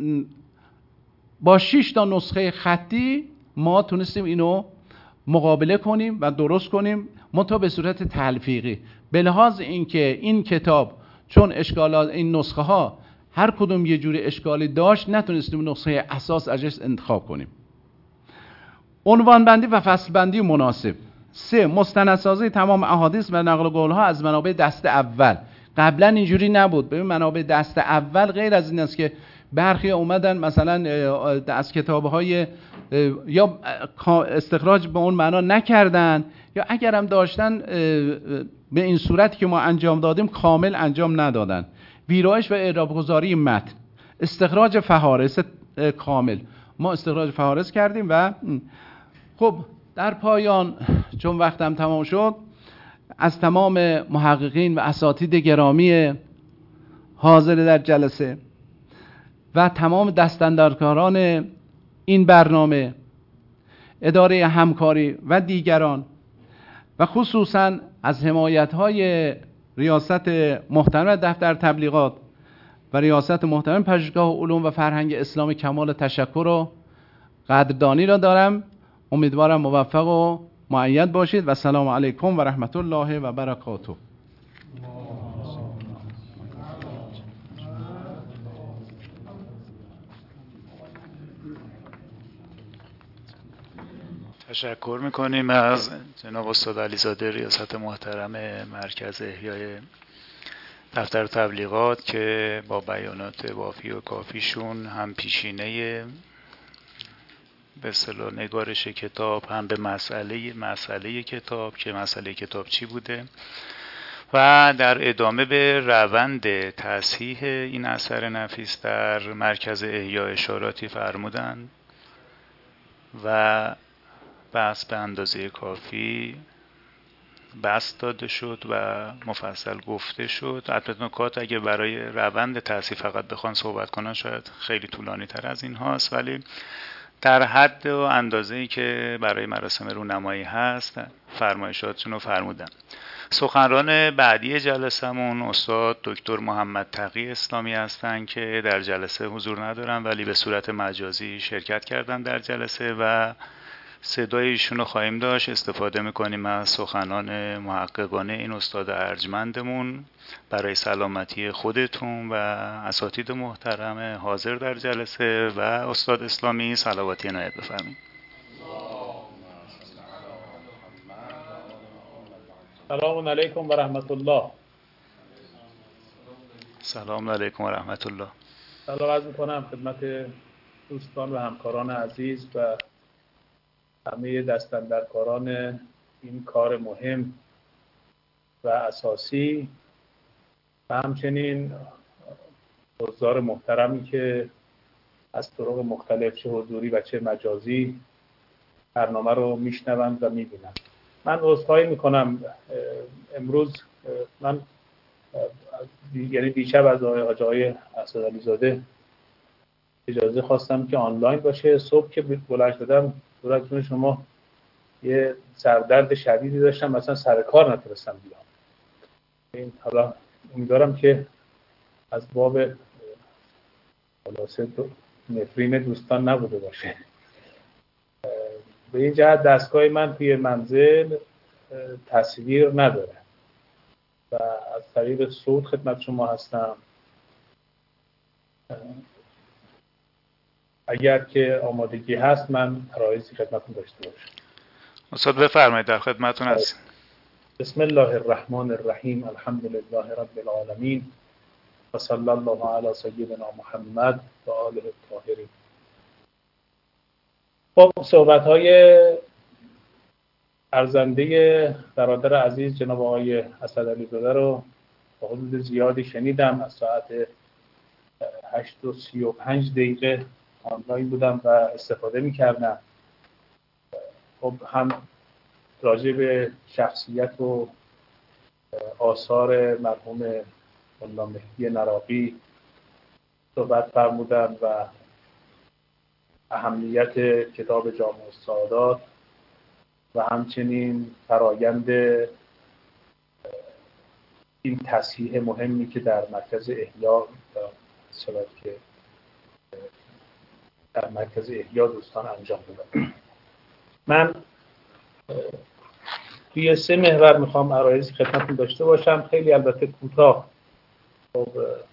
با 6 نسخه خطی ما تونستیم اینو مقابله کنیم و درست کنیم، منتها به صورت تلفیقی. به لحاظ اینکه این کتاب چون اشکالات این نسخه ها هر کدوم یه جوری اشکالی داشت، نتونستیم نسخه اساس ازش انتخاب کنیم. عنوان بندی و فصل بندی مناسب. 3. مستندسازی تمام احادیث و نقل قول ها از منابع دست اول. قبلا اینجوری نبود. ببین منابع دست اول غیر از این است که برخی اومدن مثلا از کتاب‌های یا استخراج به اون معنا نکردن، یا اگر هم داشتن به این صورتی که ما انجام دادیم کامل انجام ندادن. ویرایش و اعراب گذاری متن، استخراج فهارس کامل. ما استخراج فهارس کردیم و خب در پایان چون وقتم تمام شد، از تمام محققین و اساتید گرامی حاضر در جلسه و تمام دستاندرکاران این برنامه، اداره همکاری و دیگران و خصوصا از حمایت‌های ریاست محترم دفتر تبلیغات و ریاست محترم پژوهشگاه علوم و فرهنگ اسلام کمال تشکر و قدردانی را دارم. امیدوارم موفق و مؤید باشید و سلام علیکم و رحمت الله و برکاته. تشکر میکنیم از جناب استاد علیزاده ریاست محترم مرکز احیای دفتر تبلیغات که با بیانات وافی و کافیشون هم پیشینه به اصطلاح نگارش کتاب، هم به مسئله کتاب که مسئله کتاب چی بوده و در ادامه به روند تصحیح این اثر نفیس در مرکز احیا اشاراتی فرمودند و بحث به اندازه کافی بسط داده شد و مفصل گفته شد. البته نکات اگه برای روند تصحیح فقط بخوان صحبت کنن شاید خیلی طولانی تر از این هاست، ولی در حد و اندازه‌ای که برای مراسم رونمایی هست فرمایشاتشون رو فرمودن. سخنران بعدی جلسمون استاد دکتر محمد تقی اسلامی هستن که در جلسه حضور ندارن ولی به صورت مجازی شرکت کردن در جلسه و صدای ایشون رو خواهیم داشت. استفاده میکنیم از سخنان محققانه این استاد ارجمندمون برای سلامتی خودتون و اساتید محترم حاضر در جلسه و استاد اسلامی. صلواتی عنایت بفرمایید. سلام علیکم و رحمت الله. سلام علیکم و رحمت الله. سلام عرض میکنم خدمت دوستان و همکاران عزیز و همه دستاندرکاران این کار مهم و اساسی و همچنین حضار محترمی که از طرق مختلف چه حضوری و چه مجازی برنامه رو میشنوند و میبینند. من عذرخواهی میکنم امروز من یعنی دیشب از آقای اسدعلیزاده اجازه خواستم که آنلاین باشه. صبح که بلند شدم دورتون شما یه سردرد شدیدی داشتم، مثلا سر کار نتونستم بیام. این حالا امیدوارم که از باب خلاصه نفرین دوستان نبوده باشه. به این جهت دستگاه من توی منزل تصویر نداره و از طریق صوت خدمت شما هستم. اگر که آمادگی هست من عرایضی خدمتتون داشته باشم. استاد بفرمایید، در خدمتتون هستیم. بسم الله الرحمن الرحیم. الحمد لله رب العالمین و صلی الله علی سیدنا محمد و آله الطاهرین. خب صحبت‌های ارزنده برادر عزیز جناب آقای اسدعلیزاده رو با حدود زیادی شنیدم. از ساعت 8:35 آنلاین بودم و استفاده می‌کردم. خب هم راجع به شخصیت و آثار مرحوم ملا مهدی نراقی صحبت فرمودن و اهمیت کتاب جامع السعادات و همچنین فرایند این تصحیح مهمی که در مرکز احیا که در مرکز احیا دوستان انجام دادن. من توی 3 محور میخوام عرایضی خدمتتون داشته باشم، خیلی البته کوتاه. خب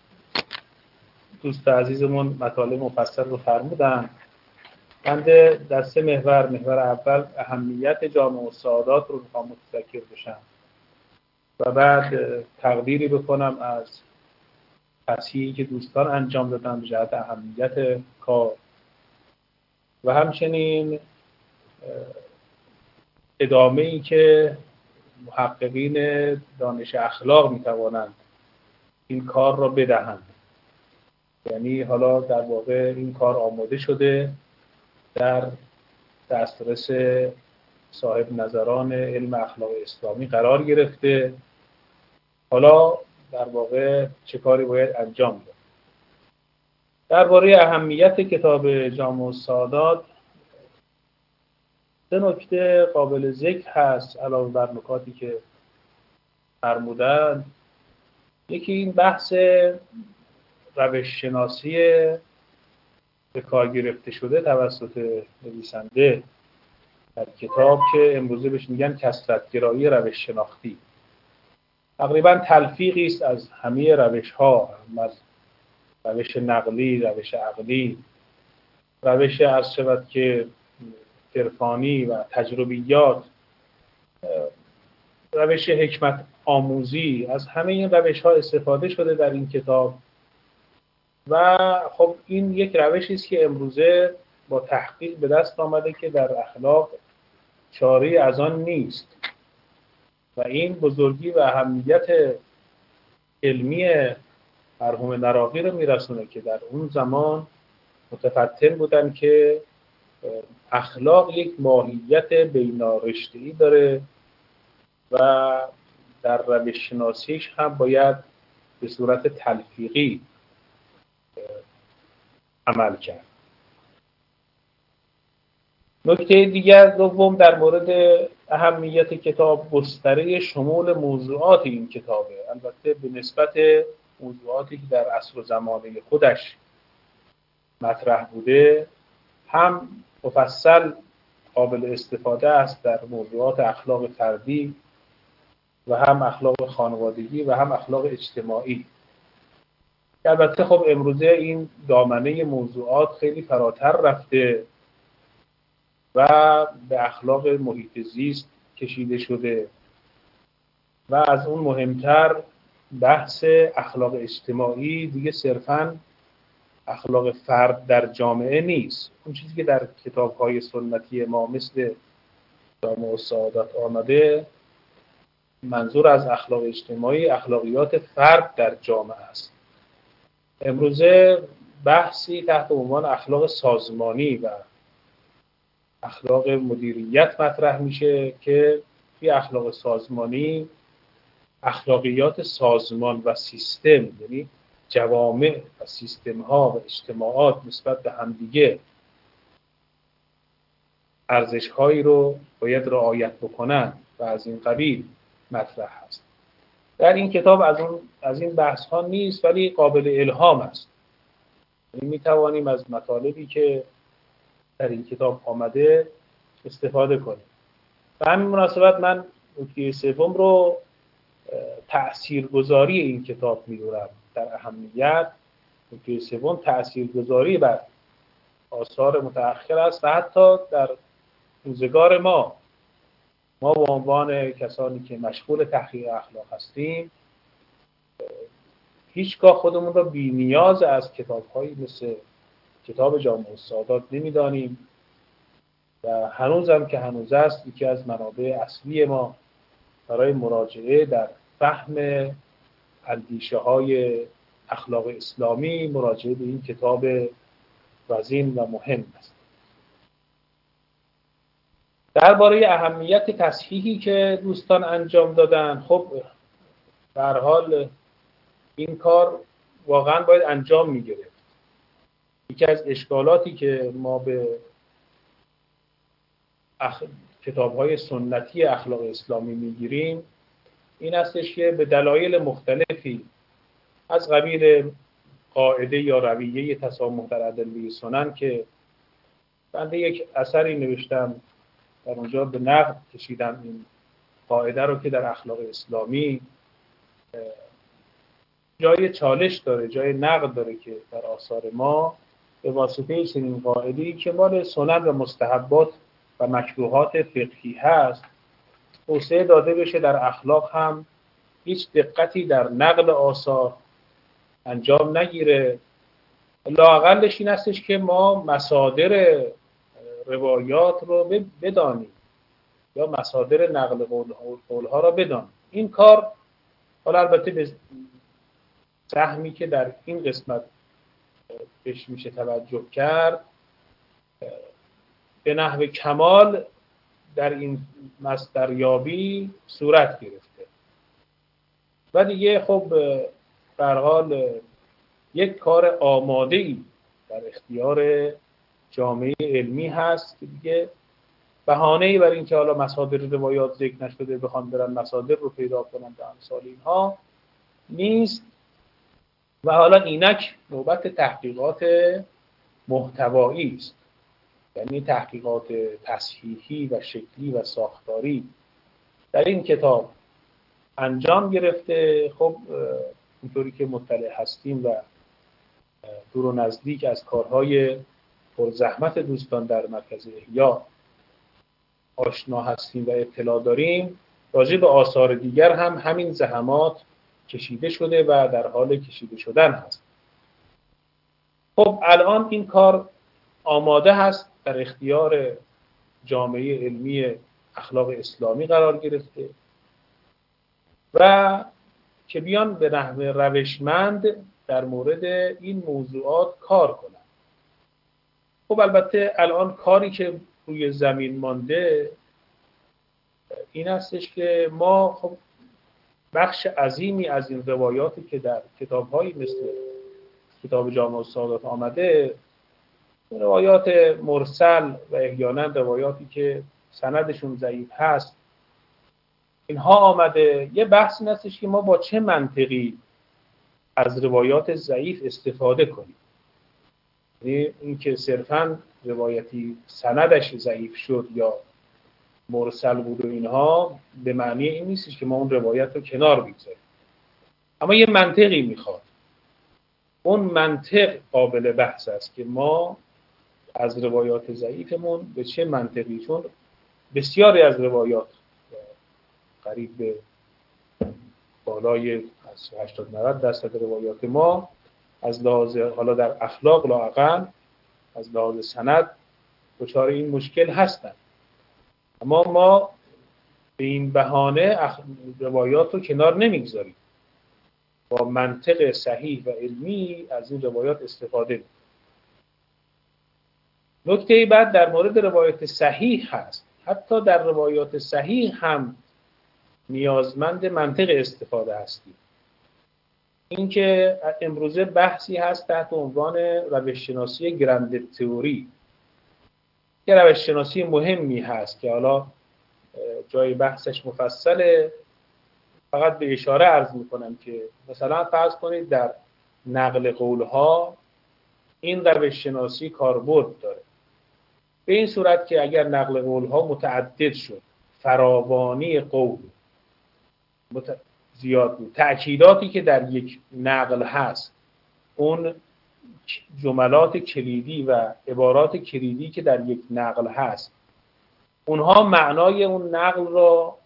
دوست عزیزمون مطالب مفصل رو فرمودن. بنده در 3 محور، محور اول اهمیت جامع السعادات رو میخوام متذکر بشم و بعد تقدیری بکنم از تصحیحی که دوستان انجام دادن به جهت اهمیت کار و همچنین ادامه‌ای که محققین دانش اخلاق میتوانند این کار را بدهند. یعنی حالا در واقع این کار آماده شده، در دسترس صاحب نظران علم اخلاق اسلامی قرار گرفته. حالا در واقع چه کاری باید انجام داد؟ درباره اهمیت کتاب جامع السعادات 3 نکته قابل ذکر هست علاوه بر نکاتی که فرمودند. یکی این بحث روش شناسی به کار گرفته شده توسط نویسنده در کتاب که امروزه بهش میگن کثرت‌گرایی روش شناختی. تقریبا تلفیقی است از همه روش‌ها، از روش نقلی، روش عقلی، روش عرض شود که عرفانی و تجربیات، روش حکمت آموزی، از همه این روش‌ها استفاده شده در این کتاب. و خب این یک روشی است که امروزه با تحقیق به دست آمده که در اخلاق چاره‌ای از آن نیست و این بزرگی و اهمیت علمی مرحوم نراقی رو میرسونه که در اون زمان متفتن بودن که اخلاق یک ماهیت بینارشته‌ای داره و در روش شناسیش هم باید به صورت تلفیقی عمل کرد. نکته دیگر دوم در مورد اهمیت کتاب گستره شمول موضوعات این کتابه. البته به نسبت موضوعاتی که در عصر و زمانه خودش مطرح بوده هم مفصل قابل استفاده است در موضوعات اخلاق فردی و هم اخلاق خانوادگی و هم اخلاق اجتماعی. البته خب امروزه این دامنه موضوعات خیلی فراتر رفته و به اخلاق محیط زیست کشیده شده و از اون مهمتر بحث اخلاق اجتماعی دیگه صرفاً اخلاق فرد در جامعه نیست. اون چیزی که در کتاب‌های سنتی ما مثل جامع السعادت آمده، منظور از اخلاق اجتماعی اخلاقیات فرد در جامعه است. امروزه بحثی تحت عنوان اخلاق سازمانی و اخلاق مدیریت مطرح میشه که توی اخلاق سازمانی اخلاقیات سازمان و سیستم، یعنی جوامع و سیستم ها و اجتماعات نسبت به همدیگه ارزش هایی رو باید رعایت بکنن و از این قبیل مطرح هست. در این کتاب از این بحث ها نیست، ولی قابل الهام است. یعنی می توانیم از مطالبی که در این کتاب آمده استفاده کنیم. به همین مناسبت من نکته سوم رو تأثیرگذاری این کتاب می‌دونم در اهمیت. نکته سوم تأثیرگذاری بر آثار متأخر است و حتی در روزگار ما به عنوان کسانی که مشغول تحقیق اخلاق هستیم هیچگاه خودمون را بی نیاز از کتاب‌هایی مثل کتاب جامع السعادت نمی‌دانیم و هنوزم که هنوز است یکی از منابع اصلی ما برای مراجعه در فهم اندیشه‌های اخلاق اسلامی مراجعه به این کتاب وزین و مهم است. درباره اهمیت تصحیحی که دوستان انجام دادن، خب به هر حال این کار واقعا باید انجام می‌گرفت. یکی از اشکالاتی که ما به کتاب‌های سنتی اخلاق اسلامی می‌گیریم این استش که به دلایل مختلفی از قبیل قاعده یا رویه تسامح در ادله سنن که بنده یک اثری نوشتم در اونجا به نقد کشیدم این قاعده رو که در اخلاق اسلامی جای چالش داره، جای نقد داره که در آثار ما به واسطه چنین قاعده‌ای که مال سنن و مستحبات و مکروهات فقهی هست توسعه داده بشه در اخلاق هم هیچ دقتی در نقل آثار انجام نگیره. لااقلش این هستش که ما مصادر روایات رو بدانیم یا مصادر نقل قولها را بدانیم. این کار حالا البته به سهمی که در این قسمت بهش میشه توجه کرد به نحو کمال در این مصدریابی صورت گرفته و دیگه خب به هر حال یک کار آماده‌ای در اختیار جامعه علمی هست که دیگه بهانه‌ای برای اینکه حالا مصادر روایات ذکر نشده بخوام برن مصادر رو پیدا کنن به امثال اینها نیست. و حالا اینک نوبت تحقیقات محتوایی است، یعنی تحقیقات تصحیحی و شکلی و ساختاری در این کتاب انجام گرفته. خب اینطوری که مطلع هستیم و دور و نزدیک از کارهای پرزحمت دوستان در مرکز احیا آشنا هستیم و اطلاع داریم، راجع به آثار دیگر هم همین زحمات کشیده شده و در حال کشیده شدن هست. خب الان این کار آماده هست، در اختیار جامعه علمی اخلاق اسلامی قرار گرفته و که بیان به نحو روشمند در مورد این موضوعات کار کنن. خب البته الان کاری که روی زمین مانده این هستش که ما خب بخش عظیمی از این روایاتی که در کتاب‌هایی مثل کتاب جامع السعادت آمده، روایات مرسل و احیانا روایاتی که سندشون ضعیف هست اینها آمده، یه بحث این هستش که ما با چه منطقی از روایات ضعیف استفاده کنیم. یعنی اینکه صرفاً روایتی سندش ضعیف شد یا مرسل بود و اینها به معنی این نیستش که ما اون روایت رو کنار بگذاریم. اما یه منطقی میخواد. اون منطق قابل بحث است که ما از روایات ضعیفمون به چه منطقی، چون بسیاری از روایات قریب به بالای 80-90% روایات ما از لحاظ حالا در اخلاق لااقل از لحاظ سند دچار این مشکل هستند. اما ما به این بهانه روایات رو کنار نمیگذاریم، با منطق صحیح و علمی از این روایات استفاده می‌کنیم. نکته بعد در مورد روایات صحیح هست. حتی در روایات صحیح هم نیازمند منطق استفاده هستیم. اینکه امروزه بحثی هست تحت عنوان روش‌شناسی گرند تئوری. یه روش‌شناسی مهمی هست که حالا جای بحثش مفصله، فقط به اشاره عرض میکنم که مثلا فرض کنید در نقل قولها این روش‌شناسی کاربرد داره، به این صورت که اگر نقل قولها متعدد شد، فراوانی قول زیاد بود، تأکیداتی که در یک نقل هست، اون جملات کلیدی و عبارات کلیدی که در یک نقل هست، اونها معنای اون نقل را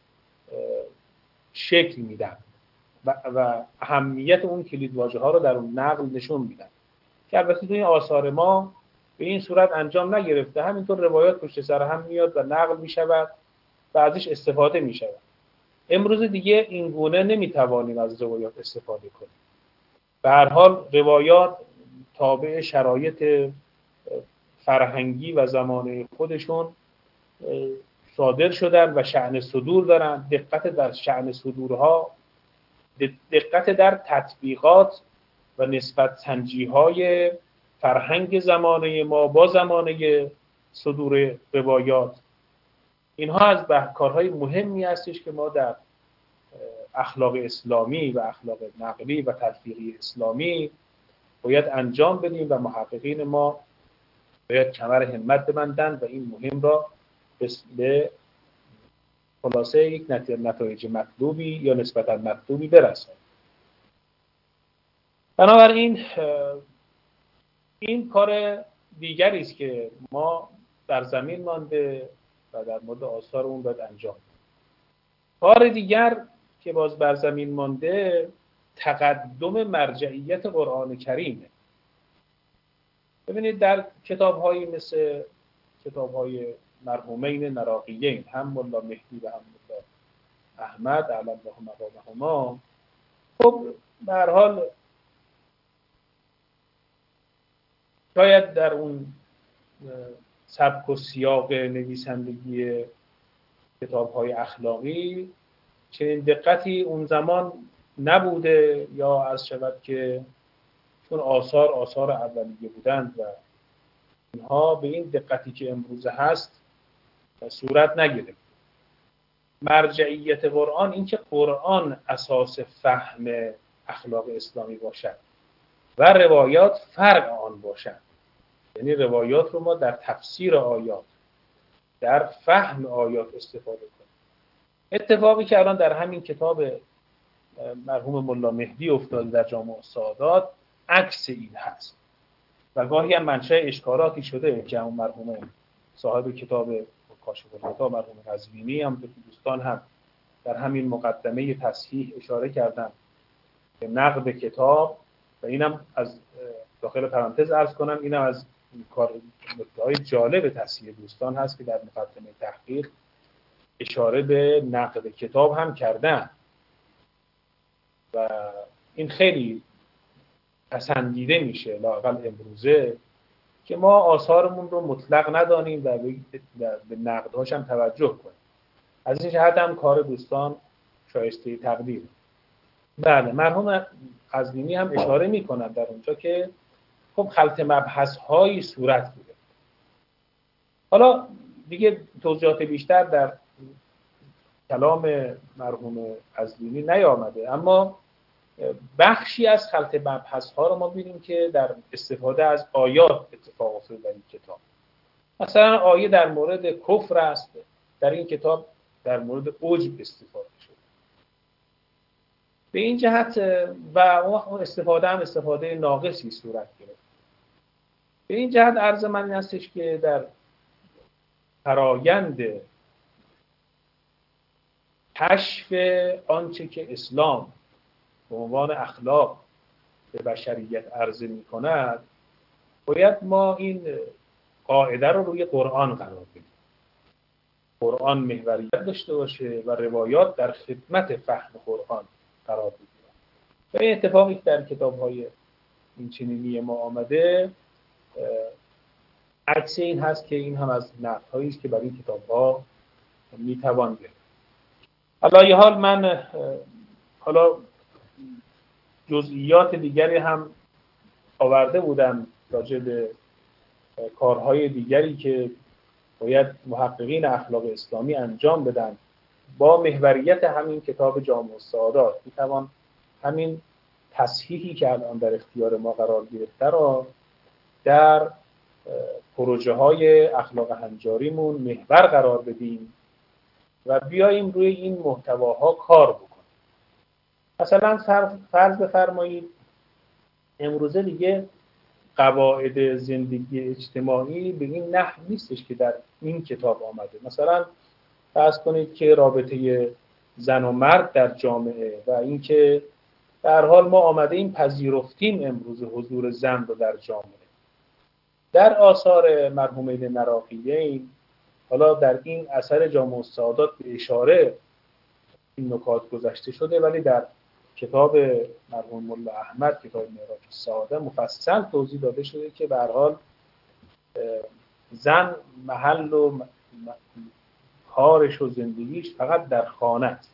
شکل میدن و اهمیت اون کلیدواژه ها رو در اون نقل نشون میدن که البته توی آثار ما به این صورت انجام نگرفته. همینطور روایات پشت سر هم میاد و نقل میشود و ازش استفاده میشود. امروز دیگه این گونه نمیتوانیم از روایات استفاده کنیم. به هر حال روایات تابع شرایط فرهنگی و زمانه خودشون صادر شدن و شأن صدور دارن. دقت در شأن صدورها، دقت در تطبیقات و نسبت سنجی‌های فرهنگ زمانه ما با زمانه صدور روایات، اینها از کارهای مهمی هستش که ما در اخلاق اسلامی و اخلاق نقلی و تطبیقی اسلامی باید انجام بدیم و محققین ما باید کمر همت ببندند و این مهم را به خلاصه یک نتایج مطلوبی یا نسبتا مطلوبی برسانند. بنابراین این کار دیگری است که ما در زمین مانده و در مورد آثار اون باید انجام بدیم. کار دیگر که باز بر زمین مانده تقدم مرجعیت قرآن کریمه. ببینید در کتاب‌هایی مثل کتاب‌های مرحومین نراقیین، هم ملا مهدی و هم ملا احمد علی الله مقامهما، خب به هر حال شاید در اون سبک و سیاق نویسندگی کتاب‌های اخلاقی چنین دقتی اون زمان نبوده، یا از شود که چون آثار اولیه بودند و اینها به این دقتی که امروزه هست صورت نگرفت. مرجعیت قرآن، این که قرآن اساس فهم اخلاق اسلامی باشد و روایات فرع آن باشد، یعنی روایات رو ما در تفسیر آیات، در فهم آیات استفاده کنیم. اتفاقی که الان در همین کتاب مرحوم ملا مهدی افتاده در جامع السعادات عکس این هست و گاهی هم منشأ اشکالاتی شده که اون مرحوم صاحب کتاب کاشف الغطا مرحوم قزوینی هم دوستان هم در همین مقدمه تصحیح اشاره کردن به نقد کتاب، و اینم از داخل پرانتز عرض کنم اینم از نکته‌های جالب تصحیح دوستان هست که در مقدمه تحقیق اشاره به نقد کتاب هم کردن و این خیلی پسندیده میشه لااقل امروزه که ما آثارمون رو مطلق ندانیم و به نقدهاش هم توجه کنیم. از این جهت هم کار دوستان شایسته تقدیر. بله، مرحوم قزوینی هم اشاره میکنن در اونجا که خب خلط مبحث هایی صورت بوده. حالا دیگه توضیحات بیشتر در کلام مرحوم قزوینی نیامده، اما بخشی از خلط مبحث ها رو ما ببینیم که در استفاده از آیات اتفاق افتاده در این کتاب. مثلا آیه در مورد کفر است، در این کتاب در مورد عجب استفاده شده. به این جهت و اون استفاده هم استفاده ناقصی صورت گرفت. به این جهت عرض من این هستش که در فرایند کشف آنچه که اسلام به عنوان اخلاق به بشریت عرضه می کند، باید ما این قاعده رو روی قرآن قرار بدیم. قرآن محوریت داشته باشه و روایات در خدمت فهم قرآن قرار بگیرن. و این اتفاقی که در کتاب‌های این چنینی ما آمده عکس این هست که این هم از نقدهایی است که برای این کتاب‌ها میتوان گرفت. علی حال من حالا جزئیات دیگری هم آورده بودم راجع به کارهای دیگری که باید محققین اخلاق اسلامی انجام بدن با محوریت همین کتاب جامع السعادات. میتوان همین تصحیحی که الان در اختیار ما قرار گرفته را در پروژه های اخلاق هنجاریمون محور قرار بدیم و بیاییم روی این محتواها کار بکنیم. مثلا فرض بفرمایید امروزه دیگه قواعد زندگی اجتماعی به این نحو نیستش که در این کتاب آمده. مثلا فرض کنید که رابطه زن و مرد در جامعه و اینکه در حال ما آمده این پذیرفتیم امروز حضور زن رو در جامعه. در آثار مرحومین نراقیین، حالا در این اثر جامع السعادات به اشاره این نکات گذشته شده، ولی در کتاب مرحوم ملا احمد کتاب معراج السعاده مفصل توضیح داده شده که به هر حال زن محل و کارش و زندگیش فقط در خانه است.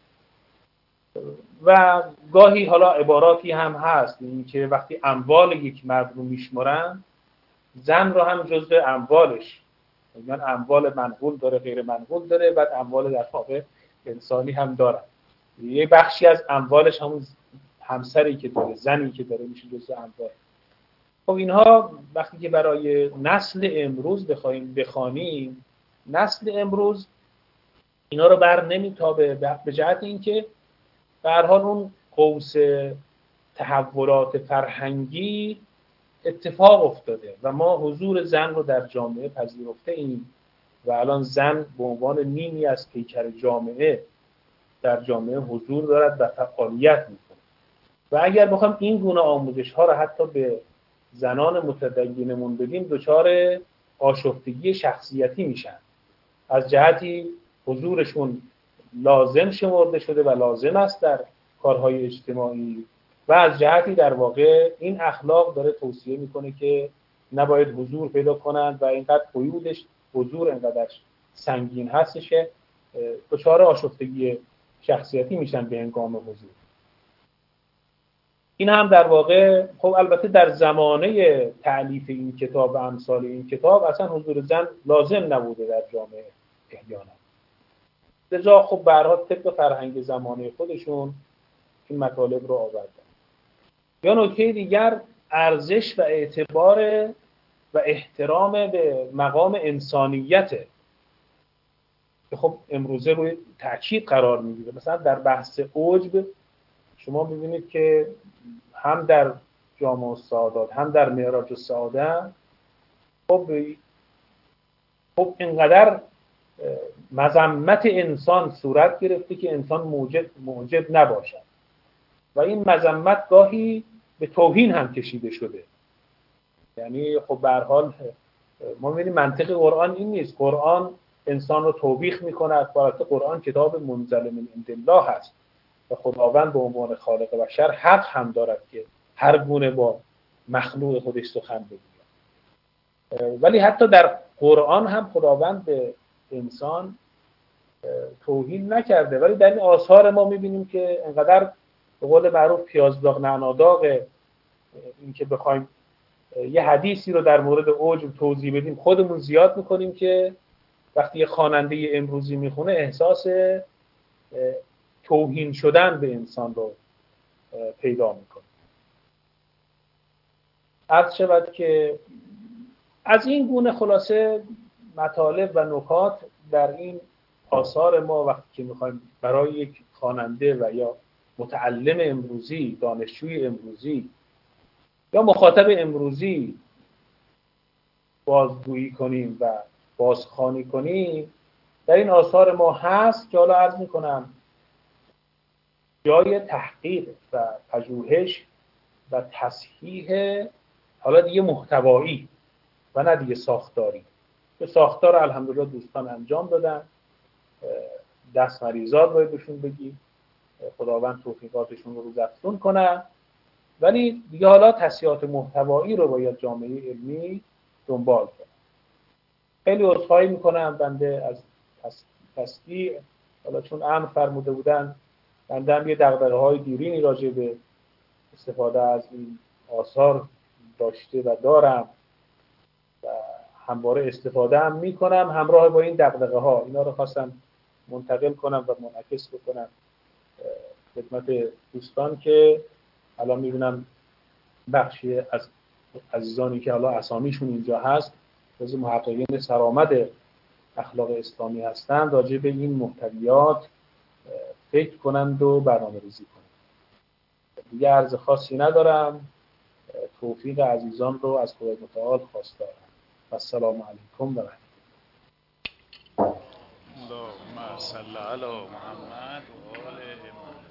و گاهی حالا عباراتی هم هست این که وقتی اموال یک مرد رو میشمارن، زن رو هم جزء اموالش، یعنی اموال منقول داره، غیر منقول داره، بعد اموال در واقع انسانی هم داره. یه بخشی از اموالش همون همسری که داره، زنی که داره میشه جزء اموال. خب اینها وقتی که برای نسل امروز بخوانیم، نسل امروز اینا رو بر نمیتابه، به جهت اینکه به هر حال اون قوس تحولات فرهنگی اتفاق افتاده و ما حضور زن رو در جامعه پذیرفته ایم و الان زن به عنوان نیمی از پیکر جامعه در جامعه حضور دارد و فعالیت میکنه. و اگر بخوام این گونه آموزش ها رو حتی به زنان متدینمون بدیم، دچار آشفتگی شخصیتی میشن. از جهتی حضورشون لازم شمرده شده و لازم است در کارهای اجتماعی، و از جهتی در واقع این اخلاق داره توصیه میکنه که نباید حضور پیدا کنند و اینقدر قیودش حضور اینقدر سنگین هستش که دچار آشفتگی شخصیتی میشن به هنگام حضور. این هم در واقع خب البته در زمانه تألیف این کتاب و امثال این کتاب اصلا حضور زن لازم نبوده در جامعه احیانا. لذا خب به هر حال طبق فرهنگ زمانه خودشون این مطالب رو آوردن. یا نکته دیگر ارزش و اعتبار و احترام به مقام انسانیته که خب امروزه روی تاکید قرار میگیره. مثلا در بحث عجب شما می‌بینید که هم در جامع السعادات هم در معراج السعاده خب اینقدر مذمت انسان صورت گرفته که انسان موجب نباشد و این مذمت گاهی به توهین هم کشیده شده. یعنی خب به هر حال ما می‌بینیم منطق قرآن این نیست. قرآن انسان رو توبیخ می‌کند. البته قرآن کتاب منزل من عند الله هست و خداوند به عنوان خالق بشر حق هم دارد که هر گونه با مخلوق خودش سخن بگوید. ولی حتی در قرآن هم خداوند به انسان توهین نکرده، ولی در این آثار ما می‌بینیم که انقدر به قول معروف پیازداغ نعناداغه. این که بخوایم یه حدیثی رو در مورد عجب توضیح بدیم خودمون زیاد میکنیم که وقتی یه خواننده امروزی میخونه احساس توهین شدن به انسان رو پیدا میکنیم. عرض شود که از این گونه خلاصه مطالب و نکات در این آثار ما وقتی که میخوایم برای یک خواننده و یا متعلم امروزی، دانشجوی امروزی یا مخاطب امروزی بازگویی کنیم و بازخوانی کنیم، در این آثار ما هست که حالا عرض میکنم جای تحقیق و پژوهش و تصحیح، حالا دیگه محتوایی و نه دیگه ساختاری. به ساختار الحمدلله دوستان انجام دادن، دست مریضات باید بهشون بگیم، خداوند توفیقاتشون رو روزافزون کنه، ولی دیگه حالا تصحیحات محتوایی رو باید جامعه علمی دنبال کنه. خیلی عذرخواهی میکنم بنده از تصحیح، حالا چون امر فرموده بودن بنده هم یه دغدغه‌های دیرینی راجع به استفاده از این آثار داشته و دارم و همواره استفاده هم میکنم همراه با این دغدغه‌ها. اینا رو خواستم منتقل کنم و منعکس بکنم خدمت دوستان که الان میبینم بخشی از عزیزانی که حالا اسامیشون اینجا هست جز محققین سرآمد اخلاق اسلامی هستند، راجع به این محتویات فکر کنند و برنامه‌ریزی کنند. دیگه عرض خاصی ندارم، توفیق عزیزان رو از خدای متعال خواستارم. السلام علیکم و رحمت الله. اللهم صل علی محمد و آل محمد.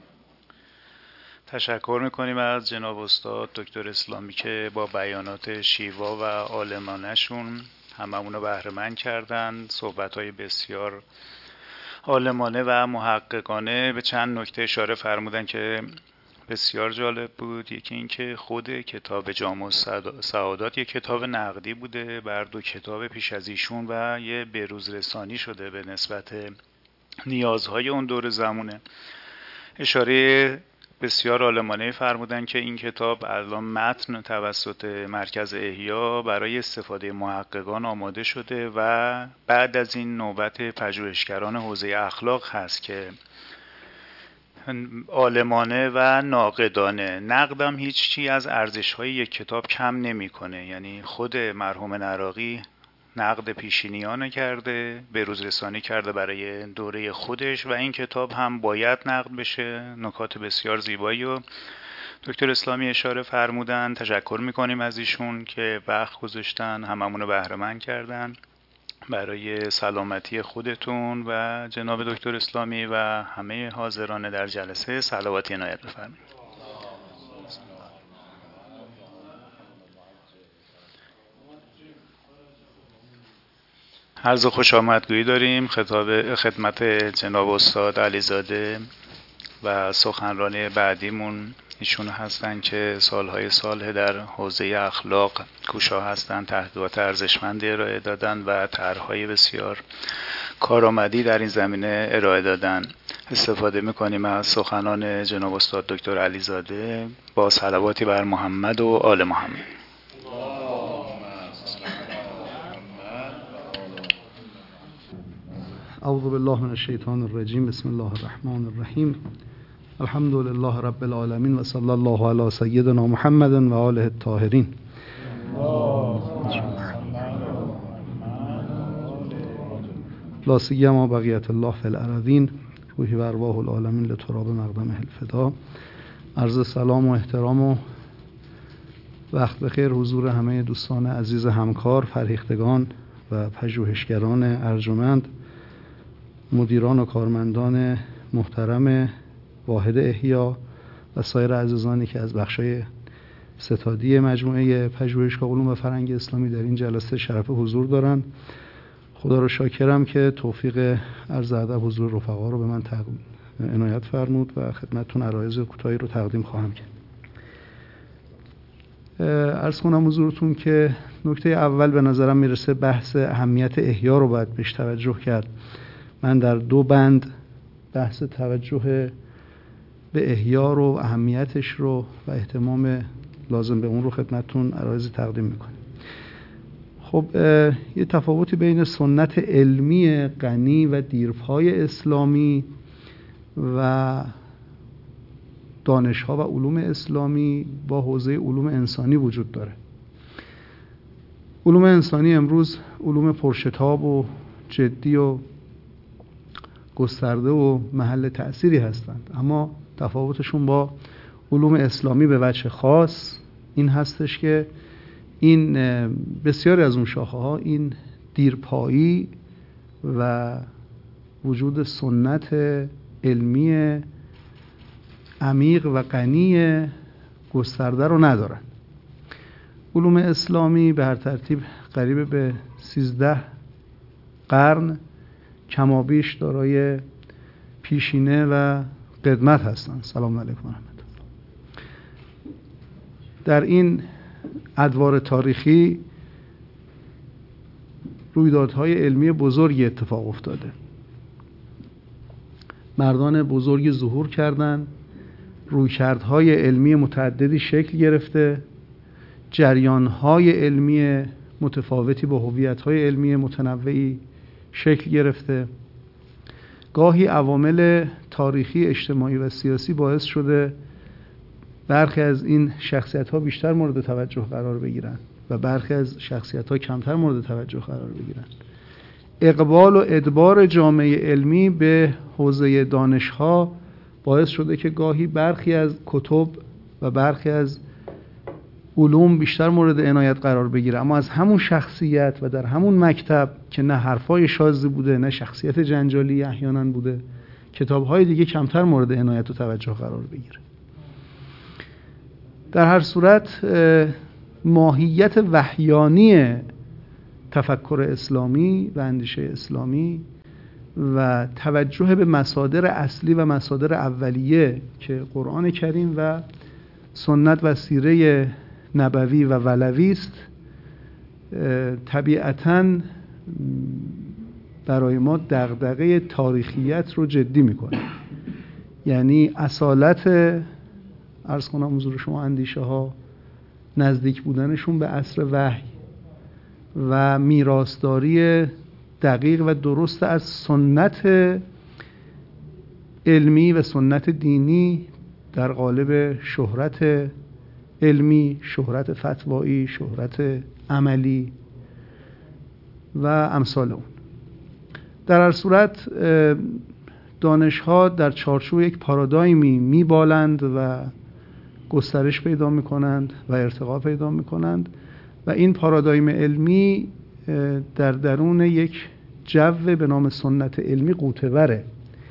تشکر میکنیم از جناب استاد دکتر اسلامی که با بیانات شیوا و عالمانه‌شون هممون رو بهره مند کردن. صحبت‌های بسیار عالمانه و محققانه. به چند نکته اشاره فرمودن که بسیار جالب بود. یکی این که خود کتاب جامع السعادات یک کتاب نقدی بوده بر دو کتاب پیش از ایشون و یه بروز رسانی شده به نسبت نیازهای اون دور زمونه. اشاره بسیار عالمانه فرمودن که این کتاب الان متن توسط مرکز احیا برای استفاده محققان آماده شده و بعد از این نوبت پژوهشگران حوزه اخلاق هست که عالمانه و ناقدانه. نقدم هیچ چی از ارزش‌های یک کتاب کم نمی‌کنه. یعنی خود مرحوم نراقی نقد پیشینیانه کرده، به روز رسانی کرده برای دوره خودش و این کتاب هم باید نقد بشه. نکات بسیار زیبایی و دکتر اسلامی اشاره فرمودن. تشکر می‌کنیم از ایشون که وقت گذاشتن، هممون رو بهره مند کردن. برای سلامتی خودتون و جناب دکتر اسلامی و همه حاضران در جلسه صلواتی عنایت بفرمایید. عرض خوش آمدگویی داریم خدمت جناب استاد علیزاده و سخنران بعدیمون ایشون هستن که سالهای ساله در حوزه اخلاق کوشا هستن، تحقیقات ارزشمندی ارائه دادن و طرح‌های بسیار کارآمدی در این زمینه ارائه دادن. استفاده می‌کنیم از سخنان جناب استاد دکتر علیزاده با صلواتی بر محمد و آل محمد. اعوذ بالله من الشیطان الرجیم. بسم الله الرحمن الرحیم. الحمد لله رب العالمین و صلی الله علی سیدنا محمد و آله الطاهرین. لا سیما بقیت الله فی الارضین روحی و ارواح العالمین لتراب مقدمه الفدا. عرض سلام و احترام و وقت بخیر حضور همه دوستان عزیز همکار، فرهیختگان و پژوهشگران ارجمند، مدیران و کارمندان محترم واحد احیا و سایر عزیزانی که از بخشای ستادی مجموعه پژوهشگاه علوم و فرهنگ اسلامی در این جلسه شرف حضور دارن. خدا رو شاکرم که توفیق عرض ادب حضور رفقا رو به من عنایت فرمود و خدمتتون عرایض کوتاهی رو تقدیم خواهم کرد. عرض کنم حضورتون که نکته اول به نظرم میرسه بحث اهمیت احیا رو باید بهش توجه کرد. من در دو بند بحث توجه به احیا رو، اهمیتش رو و اهتمام لازم به اون رو خدمتتون عرایض تقدیم میکنم. خب یه تفاوتی بین سنت علمی غنی و دیرپای اسلامی و دانش‌ها و علوم اسلامی با حوزه علوم انسانی وجود داره. علوم انسانی امروز علوم پرشتاب و جدی و گسترده و محل تأثیری هستند، اما تفاوتشون با علوم اسلامی به وجه خاص این هستش که این بسیاری از اون شاخه‌ها این دیرپایی و وجود سنت علمی عمیق و غنی گسترده رو ندارن. علوم اسلامی به هر ترتیب قریب به 13 قرن کمابیش دارای پیشینه و قدمت هستند. سلام علیکم و رحمت الله. در این ادوار تاریخی رویدادهای علمی بزرگی اتفاق افتاده. مردان بزرگی ظهور کردند، رویکردهای علمی متعددی شکل گرفته، جریانهای علمی متفاوتی با هویت‌های علمی متنوعی شکل گرفته. گاهی عوامل تاریخی، اجتماعی و سیاسی باعث شده برخی از این شخصیت‌ها بیشتر مورد توجه قرار بگیرن و برخی از شخصیت‌ها کمتر مورد توجه قرار بگیرن. اقبال و ادبار جامعه علمی به حوزه دانش‌ها باعث شده که گاهی برخی از کتب و برخی از علوم بیشتر مورد عنایت قرار بگیره، اما از همون شخصیت و در همون مکتب که نه حرفای شاذی بوده نه شخصیت جنجالی احیانا بوده، کتاب‌های دیگه کمتر مورد عنایت و توجه قرار بگیره. در هر صورت ماهیت وحیانی تفکر اسلامی و اندیشه اسلامی و توجه به مصادر اصلی و مصادر اولیه که قرآن کریم و سنت و سیره نبوی و ولوی است طبیعتاً برای ما دغدغه تاریخیت رو جدی میکنه. یعنی اصالت عرض کنم حضور شما اندیشه ها نزدیک بودنشون به عصر وحی و میراثداری دقیق و درست از سنت علمی و سنت دینی در قالب شهرت علمی، شهرت فتوایی، شهرت عملی و امثال اون. در هر صورت دانش‌ها در چارچوب یک پارادایمی میبالند و گسترش پیدا میکنند و ارتقا پیدا میکنند و این پارادایم علمی در درون یک جو به نام سنت علمی غوطه‌وره.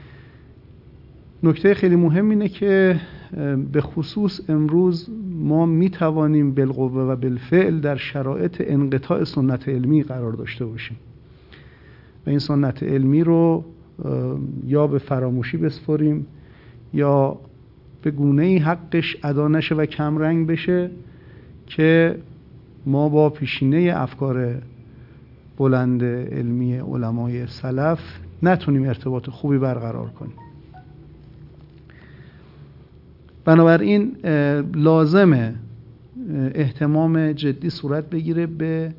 نکته خیلی مهم اینه که به خصوص امروز ما میتوانیم بالقوه و بالفعل در شرایط انقطاع سنت علمی قرار داشته باشیم و این سنت علمی رو یا به فراموشی بسپاریم یا به گونه‌ای حقش ادا نشه و کمرنگ بشه که ما با پیشینه افکار بلند علمی علمای سلف نتونیم ارتباط خوبی برقرار کنیم. بنابراین لازمه اهتمام جدی صورت بگیره به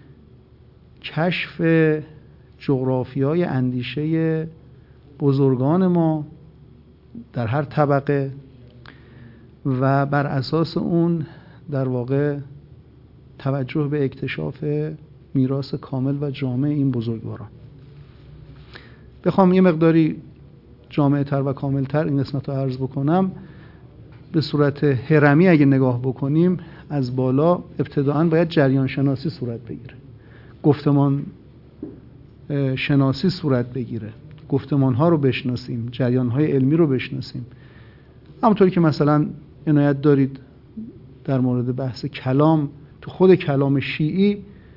کشف جغرافیای اندیشه بزرگان ما در هر طبقه و بر اساس اون در واقع توجه به اکتشاف میراث کامل و جامع این بزرگواران. بخوام یه مقداری جامع تر و کامل تر این قسمت رو عرض بکنم، به صورت هرمی اگه نگاه بکنیم از بالا ابتداعاً باید جریان شناسی صورت بگیره، گفتمان شناسی صورت بگیره، گفتمان ها رو بشناسیم، جریان های علمی رو بشناسیم. همونطوری که مثلا عنایت دارید در مورد بحث کلام، تو خود کلام شیعی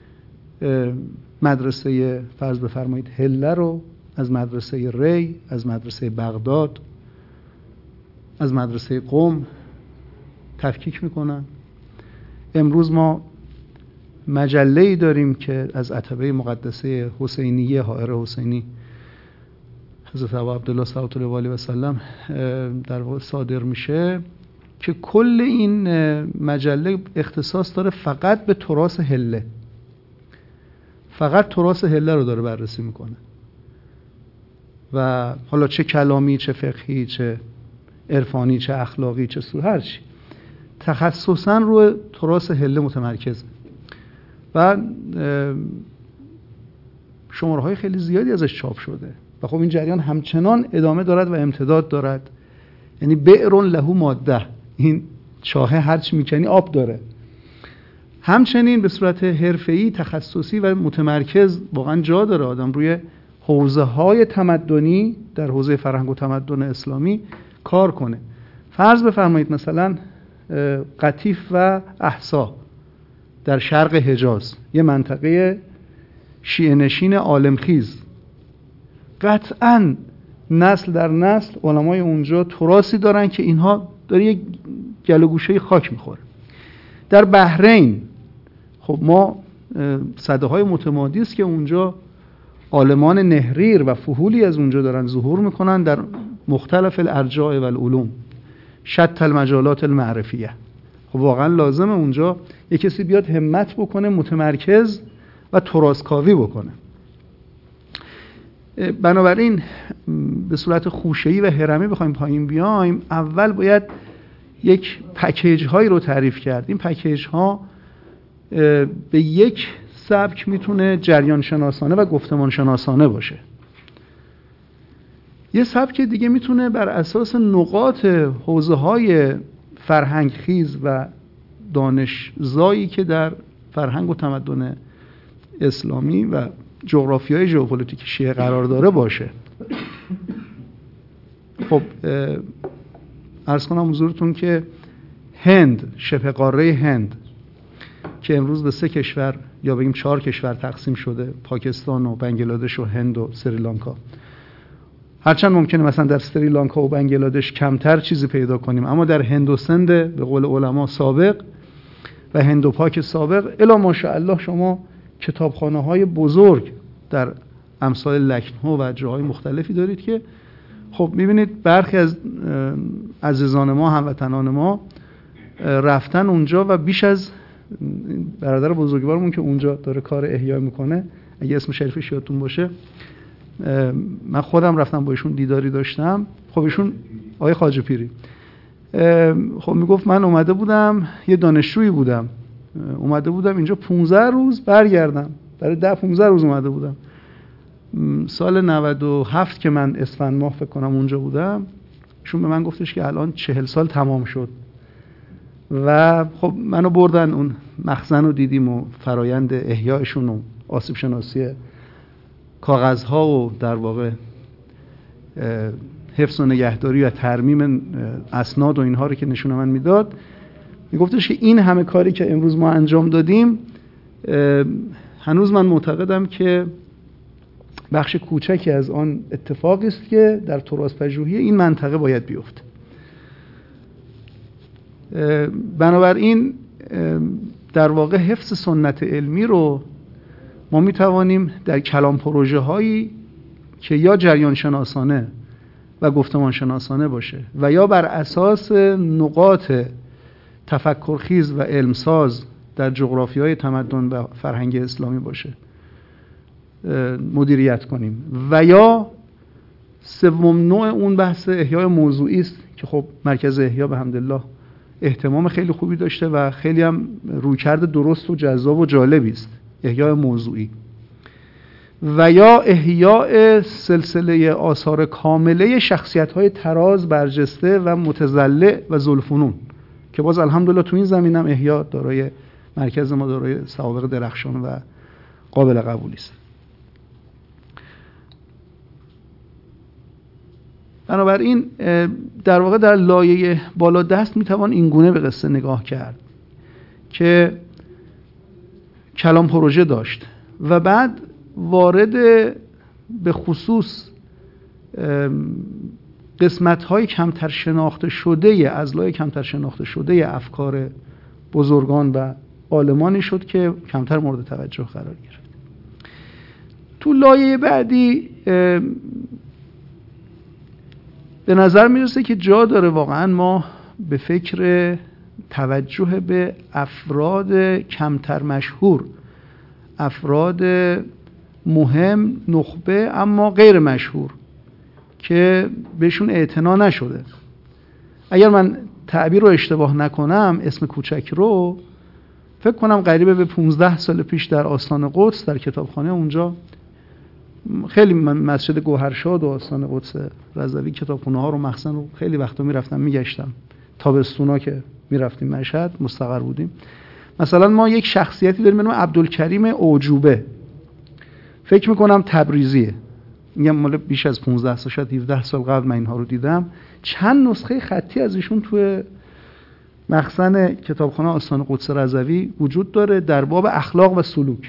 مدرسه فرض بفرمایید هله رو از مدرسه ری، از مدرسه بغداد، از مدرسه قم تفکیک میکنن. امروز ما مجله‌ای داریم که از عتبه مقدسه حسینیه حائر حسینی حضرت ابا عبدالله صلوات الله علیه و سلم در واقع صادر میشه که کل این مجله اختصاص داره فقط به تراث هله، فقط تراث هله رو داره بررسی میکنه و حالا چه کلامی، چه فقهی، چه عرفانی، چه اخلاقی، چه هر چی، تخصصاً روی تراث حله متمرکز و شماره‌های خیلی زیادی ازش چاپ شده و خب این جریان همچنان ادامه دارد و امتداد دارد. یعنی بئر له ماده، این چاهه هرچی میکنی آب داره. همچنین به صورت حرفه‌ای، تخصصی و متمرکز واقعا جا داره آدم روی حوزه‌های تمدنی در حوزه فرهنگ و تمدن اسلامی کار کنه. فرض بفرمایید مثلا قطیف و احسا در شرق حجاز، یه منطقه شیعه نشین عالمخیز، قطعاً نسل در نسل علمای اونجا تراثی دارن که اینها داره یک گلو گوشه خاک میخوره. در بحرین خب ما صداهای متمادی است که اونجا عالمان نهریر و فحولی از اونجا دارن ظهور میکنن در مختلف الارجاء و العلوم، شتى المجالات المعرفیه. خب واقعا لازمه اونجا یک کسی بیاد همت بکنه، متمرکز و تراثکاوی بکنه. بنابراین به صورت خوشه‌ای و هرمی بخوایم پایین بیایم، اول باید یک پکیج هایی رو تعریف کرد. این پکیج ها به یک سبک میتونه جریان شناسانه و گفتمان شناسانه باشه. یه سبک دیگه میتونه بر اساس نقاط حوزه های فرهنگ خیز و دانشزایی که در فرهنگ و تمدن اسلامی و جغرافیای ژئوپلیتیک شیعه قرار داره باشه. خب عرض کنم حضورتون که هند، شبه قاره هند که امروز به 3 کشور یا بگیم 4 کشور تقسیم شده، پاکستان و بنگلادش و هند و سریلانکا، هرچند ممکنه مثلا در سریلانکا و بنگلادش کمتر چیزی پیدا کنیم، اما در هند و سند به قول علما سابق و هند و پاک سابق الی ماشاءالله شما کتابخانه‌های بزرگ در امثال لکنهو و جاهای مختلفی دارید که خب می‌بینید برخی از عزیزان ما، هموطنان ما رفتن اونجا و بیش از برادر بزرگوارمون که اونجا داره کار احیا میکنه، اگه اسم شریفش یادتون باشه، من خودم رفتم با ایشون دیداری داشتم. خب ایشون آقای خواجه پیری، خب میگفت من اومده بودم، یه دانشجویی بودم، اومده بودم اینجا 15 روز برگردم، برای 10-15 روز اومده بودم. سال 97 که من اسفند ماه فکر کنم اونجا بودم، ایشون به من گفتش که الان 40 سال تمام شد و خب منو بردن اون مخزن رو دیدیم و فرایند احیایشون و آسیب شناسی کاغذها و در واقع حفظ و نگهداری و ترمیم اسناد و اینها رو که نشون من میداد، میگفتش که این همه کاری که امروز ما انجام دادیم، هنوز من معتقدم که بخش کوچکی از آن اتفاقی است که در تراث پژوهی این منطقه باید بیفته. بنابراین در واقع حفظ سنت علمی رو ما میتوانیم در کلام پروژه هایی که یا جریان شناسانه و گفتمان شناسانه باشه و یا بر اساس نقاط تفکرخیز و علمساز در جغرافیای تمدن و فرهنگ اسلامی باشه مدیریت کنیم، و یا سوم نوع اون بحث احیای موضوعی است که خب مرکز احیا به حمدالله اهتمام خیلی خوبی داشته و خیلی هم رویکرد درست و جذاب و جالبی است، احیای موضوعی، و یا احیاء سلسله آثار کامله شخصیت‌های تراز، برجسته و متضلع و ذوالفنون که باز الحمدلله تو این زمینه هم احیا دارای مرکز ما دارای سوابق درخشان و قابل قبولی است. بنابراین در واقع در لایه بالا دست میتوان این گونه به قصه نگاه کرد که کلام پروژه داشت و بعد وارد به خصوص قسمت‌های کمتر شناخته شده، اضلاع کمتر شناخته شده افکار بزرگان و عالمانی شد که کمتر مورد توجه قرار گرفت. تو لایه بعدی به نظر میرسه که جا داره واقعا ما به فکر توجه به افراد کمتر مشهور، افراد مهم، نخبه اما غیر مشهور که بهشون اعتنا نشده اگر من تعبیر رو اشتباه نکنم اسم کوچک رو فکر کنم قریبه به 15 سال پیش در آستان قدس در کتابخانه اونجا، خیلی من مسجد گوهرشاد و آستان قدس رضوی کتابخونه ها رو مخزن رو خیلی وقتا میرفتم میگشتم، تابستونا که میرفتیم مشهد مستقر بودیم. مثلا ما یک شخصیتی داریم به نام عبدالکریم اوجوبه، فکر میکنم تبریزیه، میگم مال بیش از 15 سال شاید 17 سال قبل من اینها رو دیدم. چند نسخه خطی از ایشون توی مخزن کتابخانه آستان قدس رضوی وجود داره در باب اخلاق و سلوک.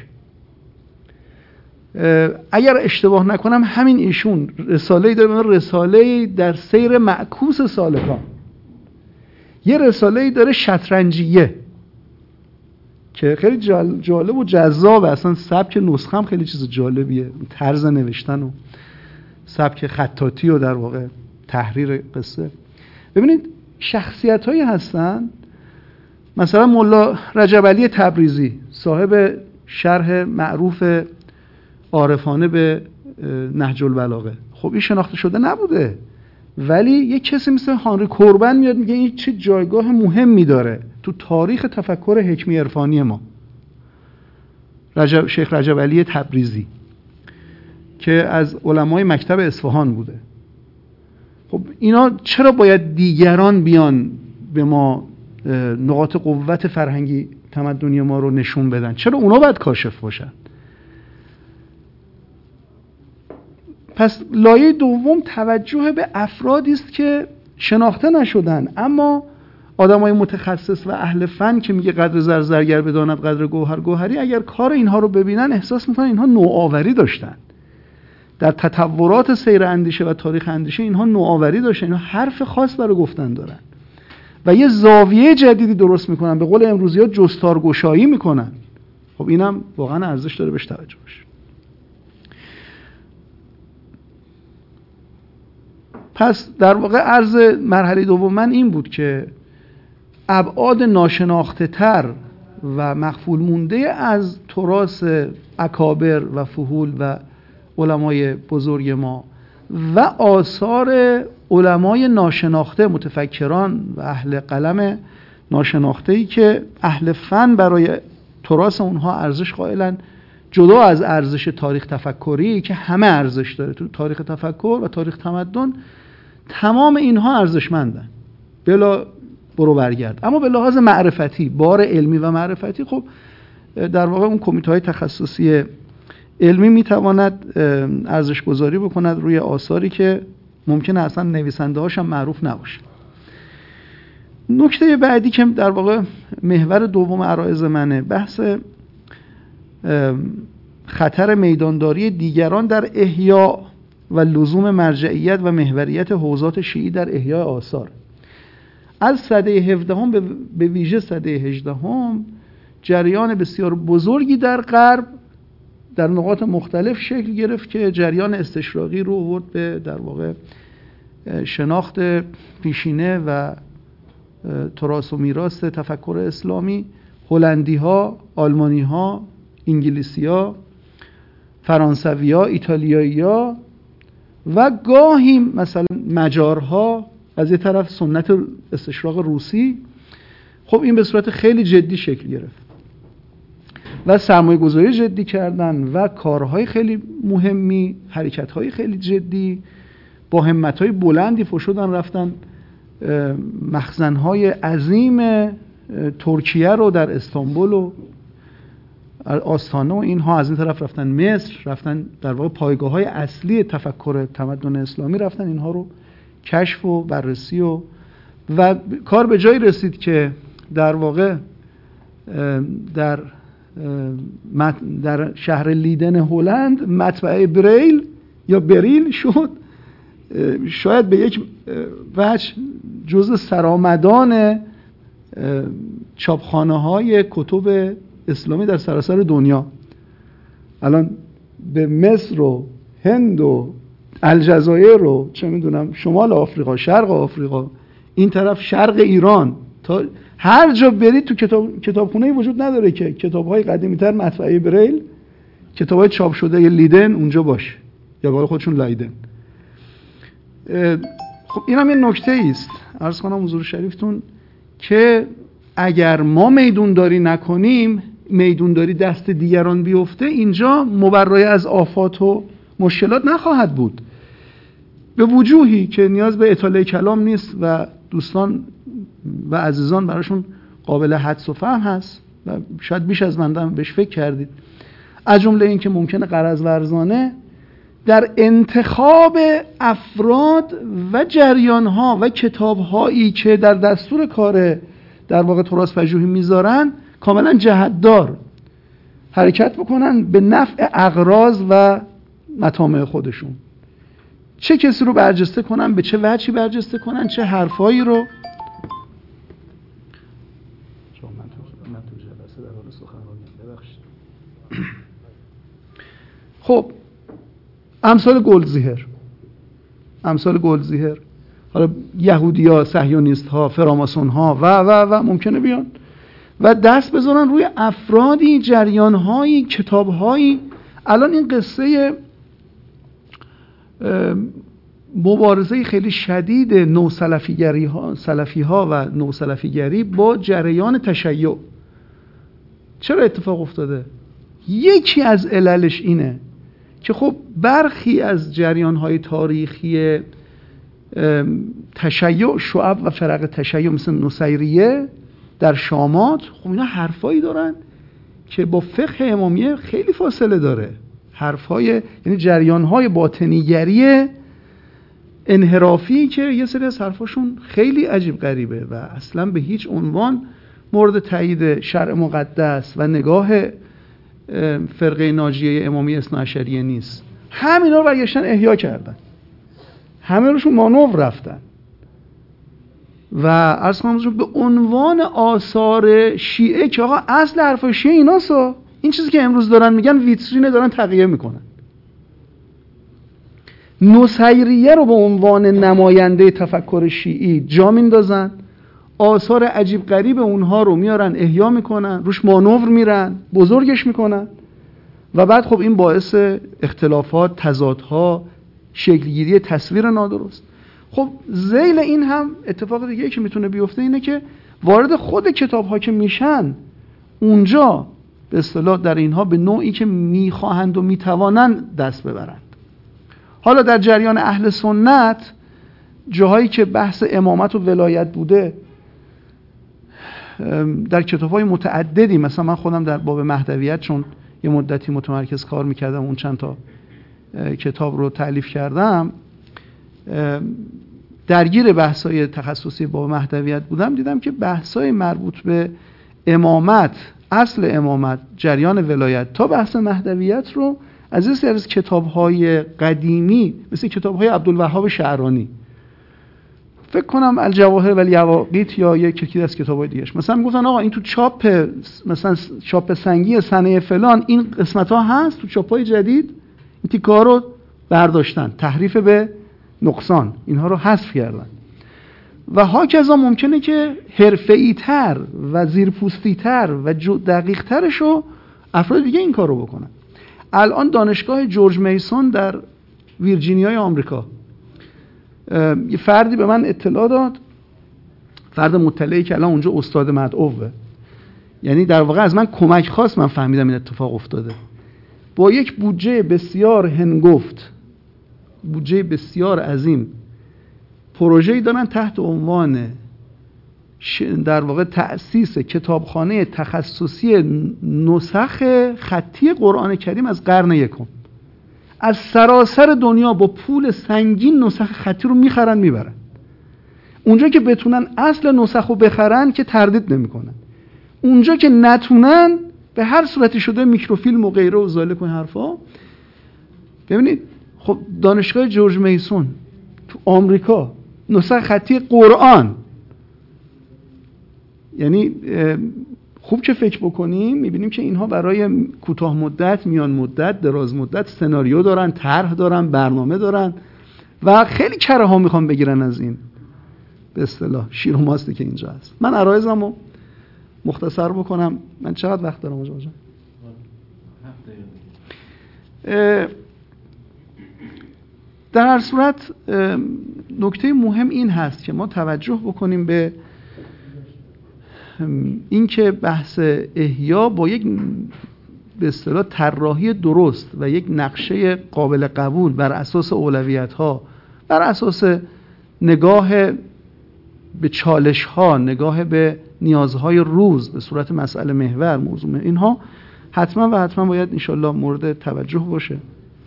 اگر اشتباه نکنم همین ایشون رساله‌ای داره، رساله‌ای در سیر معکوس سالکان، یه رساله‌ای داره شطرنجیه که خیلی جالب و جذابه، اصلا سبک نسخه هم خیلی چیز جالبیه، طرز نوشتن و سبک خطاطی و در واقع تحریر قصه. ببینید شخصیت‌هایی هستن، مثلا ملا رجب علی تبریزی صاحب شرح معروف عارفانه به نهج البلاغه، خب این شناخته شده نبوده، ولی یک کسی مثل هانری کوربن میاد میگه این چه جایگاه مهمی داره تو تاریخ تفکر حکمی عرفانی ما. شیخ رجب علی تبریزی که از علمای مکتب اصفهان بوده. خب اینا چرا باید دیگران بیان به ما نقاط قوت فرهنگی تمدنی ما رو نشون بدن؟ چرا اونا باید کاشف باشن؟ پس لایه دوم توجه به افرادی است که شناخته نشدن، اما آدمای متخصص و اهل فن که میگه قدر زر زرگر بداند قدر گوهر گوهری، اگر کار اینها رو ببینن احساس میکنن اینها نوآوری داشتن در تطورات سیر اندیشه و تاریخ اندیشه، اینها نوآوری داشتن، اینها حرف خاص برای گفتن دارن و یه زاویه جدیدی درست میکنن، به قول امروزی‌ها جستارگشایی میکنن. خب اینم واقعا ارزش داره بهش توجه بشه. پس در واقع عرض مرحله دوم من این بود که ابعاد ناشناخته تر و مخفول مونده از تراث اکابر و فحول و علمای بزرگ ما و آثار علمای ناشناخته، متفکران و اهل قلم ناشناخته‌ای که اهل فن برای تراث اونها ارزش قائلن، جدا از ارزش تاریخ تفکری که همه ارزش داره تو تاریخ تفکر و تاریخ تمدن، تمام اینها ارزشمندن بلا برو برگرد. اما به لحاظ معرفتی، بار علمی و معرفتی، خب در واقع اون کمیته‌های تخصصی علمی میتواند ارزش گذاری بکند روی آثاری که ممکنه اصلا نویسنده هاش هم معروف نباشه. نکته بعدی که در واقع محور دوم عرایض منه، بحث خطر میدانداری دیگران در احیا و لزوم مرجعیت و محوریت حوزات شیعی در احیای آثار. از سده 17 به ویژه سده 18 جریان بسیار بزرگی در غرب در نقاط مختلف شکل گرفت که جریان استشراقی رو آورد به در واقع شناخت پیشینه و تراث و میراث تفکر اسلامی. هلندی ها، آلمانی ها، انگلیسی ها، فرانسوی ها، ایتالیایی ها و گاهی مثلا مجارها، از یه طرف سنت استشراق روسی. خب این به صورت خیلی جدی شکل گرفت و سرمایه گذاری جدی کردن و کارهای خیلی مهمی، حرکتهای خیلی جدی با همتهای بلندی فشردن، رفتن مخزنهای عظیم ترکیه رو در استانبول و آستانه و اینها، از این طرف رفتن مصر، رفتن در واقع پایگاه‌های اصلی تفکر تمدن اسلامی، رفتن اینها رو کشف و بررسی و کار به جایی رسید که در واقع در شهر لیدن هلند مطبعه بریل یا بریل شد، شاید به یک وجه جزء سرآمدان چاپخانه‌های کتب اسلامی در سراسر دنیا. الان به مصر و هند و الجزایر و چه میدونم شمال آفریقا، شرق آفریقا، این طرف شرق ایران، تا هر جا برید تو کتابخونه‌ای وجود نداره که کتاب‌های قدیمی‌تر مطبعه بریل، کتاب‌های چاپ شده لیدن اونجا باشه، یا به قول خودشون لایدن. خب اینم یه نکته است عرض کنم حضور شریفتون که اگر ما میدونداری نکنیم، میدونداری دست دیگران بیفته، اینجا مبرای از آفات و مشکلات نخواهد بود، به وجوهی که نیاز به اطاله کلام نیست و دوستان و عزیزان براشون قابل حدس و فهم هست و شاید بیش از من بهش فکر کردید. از جمله این که ممکنه غرض ورزانه در انتخاب افراد و جریان‌ها و کتاب‌هایی که در دستور کار در واقع تراث پژوهی میذارن کاملا جهت‌دار حرکت بکنن به نفع اغراض و مطامع خودشون. چه کسی رو برجسته کنن، به چه وجهی برجسته کنن، چه حرفایی رو. من تو جلسه در حال سخنرانی، ببخشید. خب امثال گلدزیهر، حالا یهودی‌ها، صهیونیست‌ها، فراماسون‌ها و ممکنه بیان و دست بذارن روی افرادی، جریان‌هایی، کتاب‌هایی. الان این قصه مبارزه خیلی شدید سلفی‌ها و نوسلفیگری با جریان تشیع چرا اتفاق افتاده؟ یکی از عللش اینه که خب برخی از جریان‌های تاریخی تشیع، شعب و فرق تشیع مثل نصیریه در شامات، خب اینا حرفایی دارن که با فقه امامیه خیلی فاصله داره. حرفای یعنی جریان‌های باطنیگری انحرافی که یه سری از حرفاشون خیلی عجیب غریبه و اصلا به هیچ عنوان مورد تایید شرع مقدس و نگاه فرقه ناجیه امامی اثناعشریه نیست. همینا رو برگشتن احیا کردن، همه روشون مانور رفتن و عرض کنم به عنوان آثار شیعه که آقا اصل حرفای شیعه ایناسا، این چیزی که امروز دارن میگن ویترینه، دارن تقیه میکنن. نصیریه رو به عنوان نماینده تفکر شیعی جا میندازن، آثار عجیب غریب اونها رو میارن احیا میکنن، روش مانور میرن، بزرگش میکنن و بعد خب این باعث اختلافات، تضادها، شکلگیری تصویر نادرست. خب ذیل این هم اتفاق دیگه که میتونه بیفته اینه که وارد خود کتاب ها که میشن، اونجا به اصطلاح در اینها به نوعی که میخواهند و میتوانند دست ببرند. حالا در جریان اهل سنت جاهایی که بحث امامت و ولایت بوده، در کتاب‌های متعددی، مثلا من خودم در باب مهدویت چون یه مدتی متمرکز کار میکردم، اون چند تا کتاب رو تألیف کردم، درگیر بحث‌های تخصصی باب مهدویت بودم، دیدم که بحث‌های مربوط به امامت، اصل امامت، جریان ولایت تا بحث مهدویت رو از این سری از کتاب‌های قدیمی مثل کتاب‌های عبدالوهاب شعرانی، فکر کنم الجواهر والیواقیت یا یکی از کتاب‌های دیگه‌اش، مثلا میگفتن آقا این تو چاپ، مثلا چاپ سنگی سنه فلان این قسمت‌ها هست، تو چاپ‌های جدید این تیکه‌ها رو برداشتن، تحریف به نقصان اینها رو حذف کردن و هاکذا ممکنه که حرفه‌ای‌تر و زیرپوستی‌تر و دقیق‌ترش رو افراد دیگه این کار رو بکنن. الان دانشگاه جورج میسون در ویرجینیای آمریکا، یه فردی به من اطلاع داد، فرد مطلعی که الان اونجا استاد مدعوه، یعنی در واقع از من کمک خواست، من فهمیدم این اتفاق افتاده، با یک بودجه بسیار هنگفت، بودجه بسیار عظیم، پروژه‌ای دارن تحت عنوان در واقع تأسیس کتابخانه تخصصی نسخ خطی قرآن کریم از قرن یکم. از سراسر دنیا با پول سنگین نسخ خطی رو میخرن میبرن. اونجا که بتونن اصل نسخ رو بخرن که تردید نمیکنن، اونجا که نتونن به هر صورتی شده میکروفیلم و غیره و ذالک و حرفا. ببینید خب دانشگاه جورج میسون تو آمریکا نسخ خطی قرآن، یعنی خوب که فکر بکنیم میبینیم که اینها برای کوتاه مدت، میان مدت، دراز مدت سناریو دارن، طرح دارن، برنامه دارن و خیلی کره ها میخوان بگیرن از این به اصطلاح شیر و ماستی که اینجا هست. من عرایزم رو مختصر بکنم. من چقدر وقت دارم آقا جان؟ در هر صورت نکته مهم این هست که ما توجه بکنیم به اینکه بحث احیا با یک به اصطلاح طراحی درست و یک نقشه قابل قبول بر اساس اولویت‌ها، بر اساس نگاه به چالش‌ها، نگاه به نیازهای روز به صورت مسئله محور، موضوع اینها حتما باید انشالله مورد توجه باشه.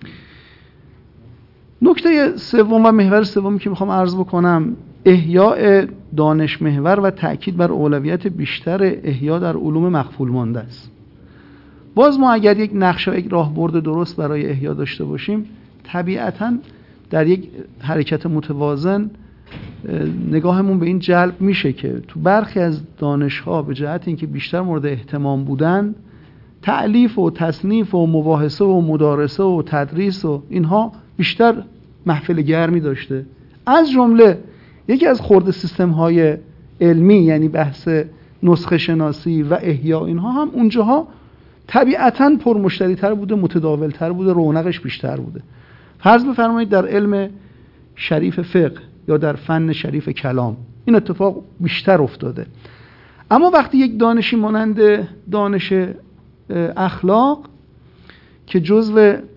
نکته سوم و محور سومی که میخوام عرض بکنم احیاء دانش محور و تأکید بر اولویت بیشتر احیا در علوم مغفول مانده است. باز ما اگر یک نقشه و یک راهبرد درست برای احیا داشته باشیم، طبیعتاً در یک حرکت متوازن نگاهمون به این جلب میشه که تو برخی از دانش‌ها به جهت اینکه بیشتر مورد اهتمام بودن، تألیف و تصنیف و مباحثه و مدارسه و تدریس و اینها بیشتر محفل گرمی داشته. از جمله یکی از خرد سیستم‌های علمی، یعنی بحث نسخه شناسی و احیا، اینها هم اونجاها طبیعتاً پرمشتری‌تر بوده، متداول‌تر بوده، رونقش بیشتر بوده. فرض بفرمایید در علم شریف فقه یا در فن شریف کلام این اتفاق بیشتر افتاده. اما وقتی یک دانشی مانند دانش اخلاق که جزو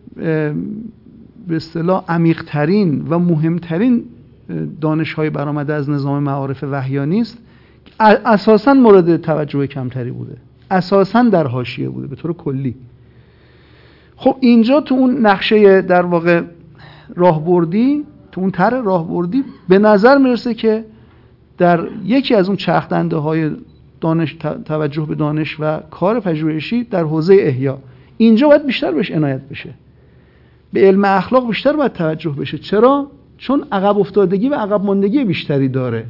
به اصطلاح عمیق‌ترین و مهمترین دانش‌های برآمده از نظام معارف وحیانی است، اساساً مورد توجه کمتری بوده، اساساً در حاشیه بوده به طور کلی. خب اینجا تو اون نقشه در واقع راهبردی، تو اون طرح راهبردی به نظر میرسه که در یکی از اون چرخ‌دنده‌های دانش، توجه به دانش و کار پژوهشی در حوزه احیا، اینجا باید بیشتر بهش عنایت بشه. به علم اخلاق بیشتر باید توجه بشه. چرا؟ چون عقب افتادگی و عقب ماندگی بیشتری داره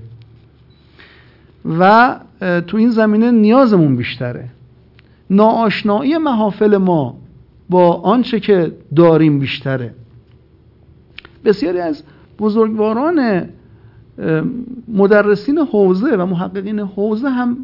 و تو این زمینه نیازمون بیشتره. ناآشنایی محافل ما با آنچه که داریم بیشتره. بسیاری از بزرگواران مدرسین حوزه و محققین حوزه هم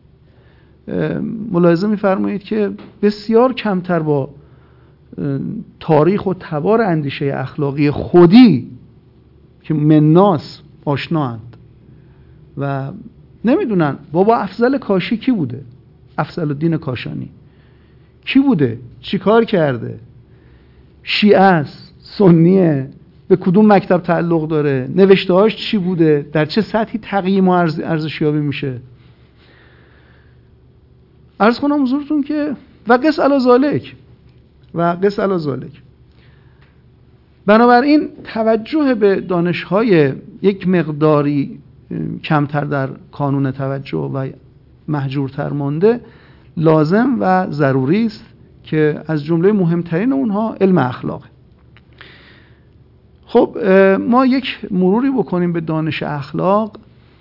ملاحظه می‌فرمایید که بسیار کمتر با تاریخ و تبار اندیشه اخلاقی خودی که مناس آشنااند و نمیدونن بابا افضل کاشی کی بوده، افضل الدین کاشانی کی بوده، چی کار کرده، شیعه است، سنیه، به کدوم مکتب تعلق داره، نوشته‌هاش چی بوده، در چه سطحی تقییم و ارزشیابی میشه. عرض کنم حضورتون که و قس علی ذالک بنابراین توجه به دانش‌های یک مقداری کمتر در کانون توجه و محجورتر مانده لازم و ضروری است که از جمله مهمترین اونها علم اخلاقه. خب ما یک مروری بکنیم به دانش اخلاق،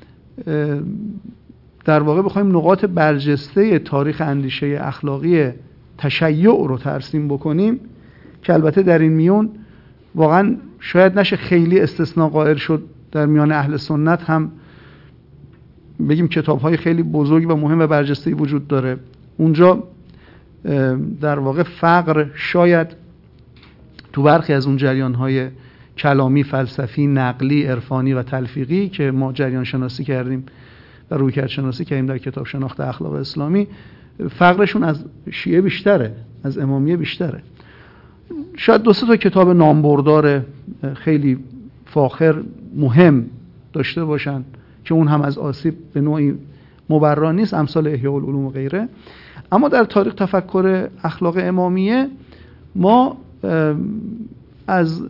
در واقع بخوایم نقاط برجسته تاریخ اندیشه اخلاقی تشیع رو ترسیم بکنیم که البته در این میون واقعا شاید نشه خیلی استثناء قائل شد، در میان اهل سنت هم بگیم کتاب‌های خیلی بزرگ و مهم و برجسته‌ای وجود داره. اونجا در واقع فقر شاید تو برخی از اون جریان‌های کلامی، فلسفی، نقلی، عرفانی و تلفیقی که ما جریان شناسی کردیم و رویکرد شناسی کردیم در کتاب شناخت اخلاق اسلامی، فقرشون از شیعه بیشتره، از امامیه بیشتره. شاید 2-3 تا کتاب نامبردار خیلی فاخر مهم داشته باشن که اون هم از آسیب به نوعی مبرا نیست، امثال احیاء العلوم و غیره. اما در تاریخ تفکر اخلاق امامیه ما از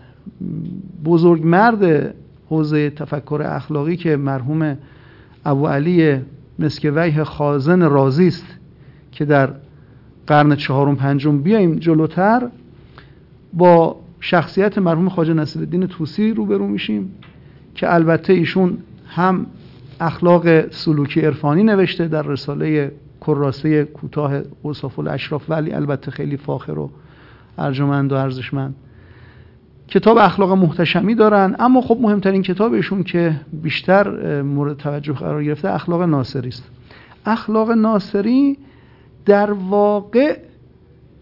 بزرگمرد حوزه تفکر اخلاقی که مرحوم ابو علی مسکویه خازن رازی است که در قرن 4-5 بیایم جلوتر، با شخصیت مرحوم خواجه نصیرالدین طوسی روبرو میشیم که البته ایشون هم اخلاق سلوکی عرفانی نوشته در رساله کراسه کوتاه اوصاف الاشراف، ولی البته خیلی فاخر و ارجمند و ارزشمند. کتاب اخلاق محتشمی دارن، اما خب مهمترین کتابشون که بیشتر مورد توجه قرار گرفته اخلاق ناصری است. اخلاق ناصری در واقع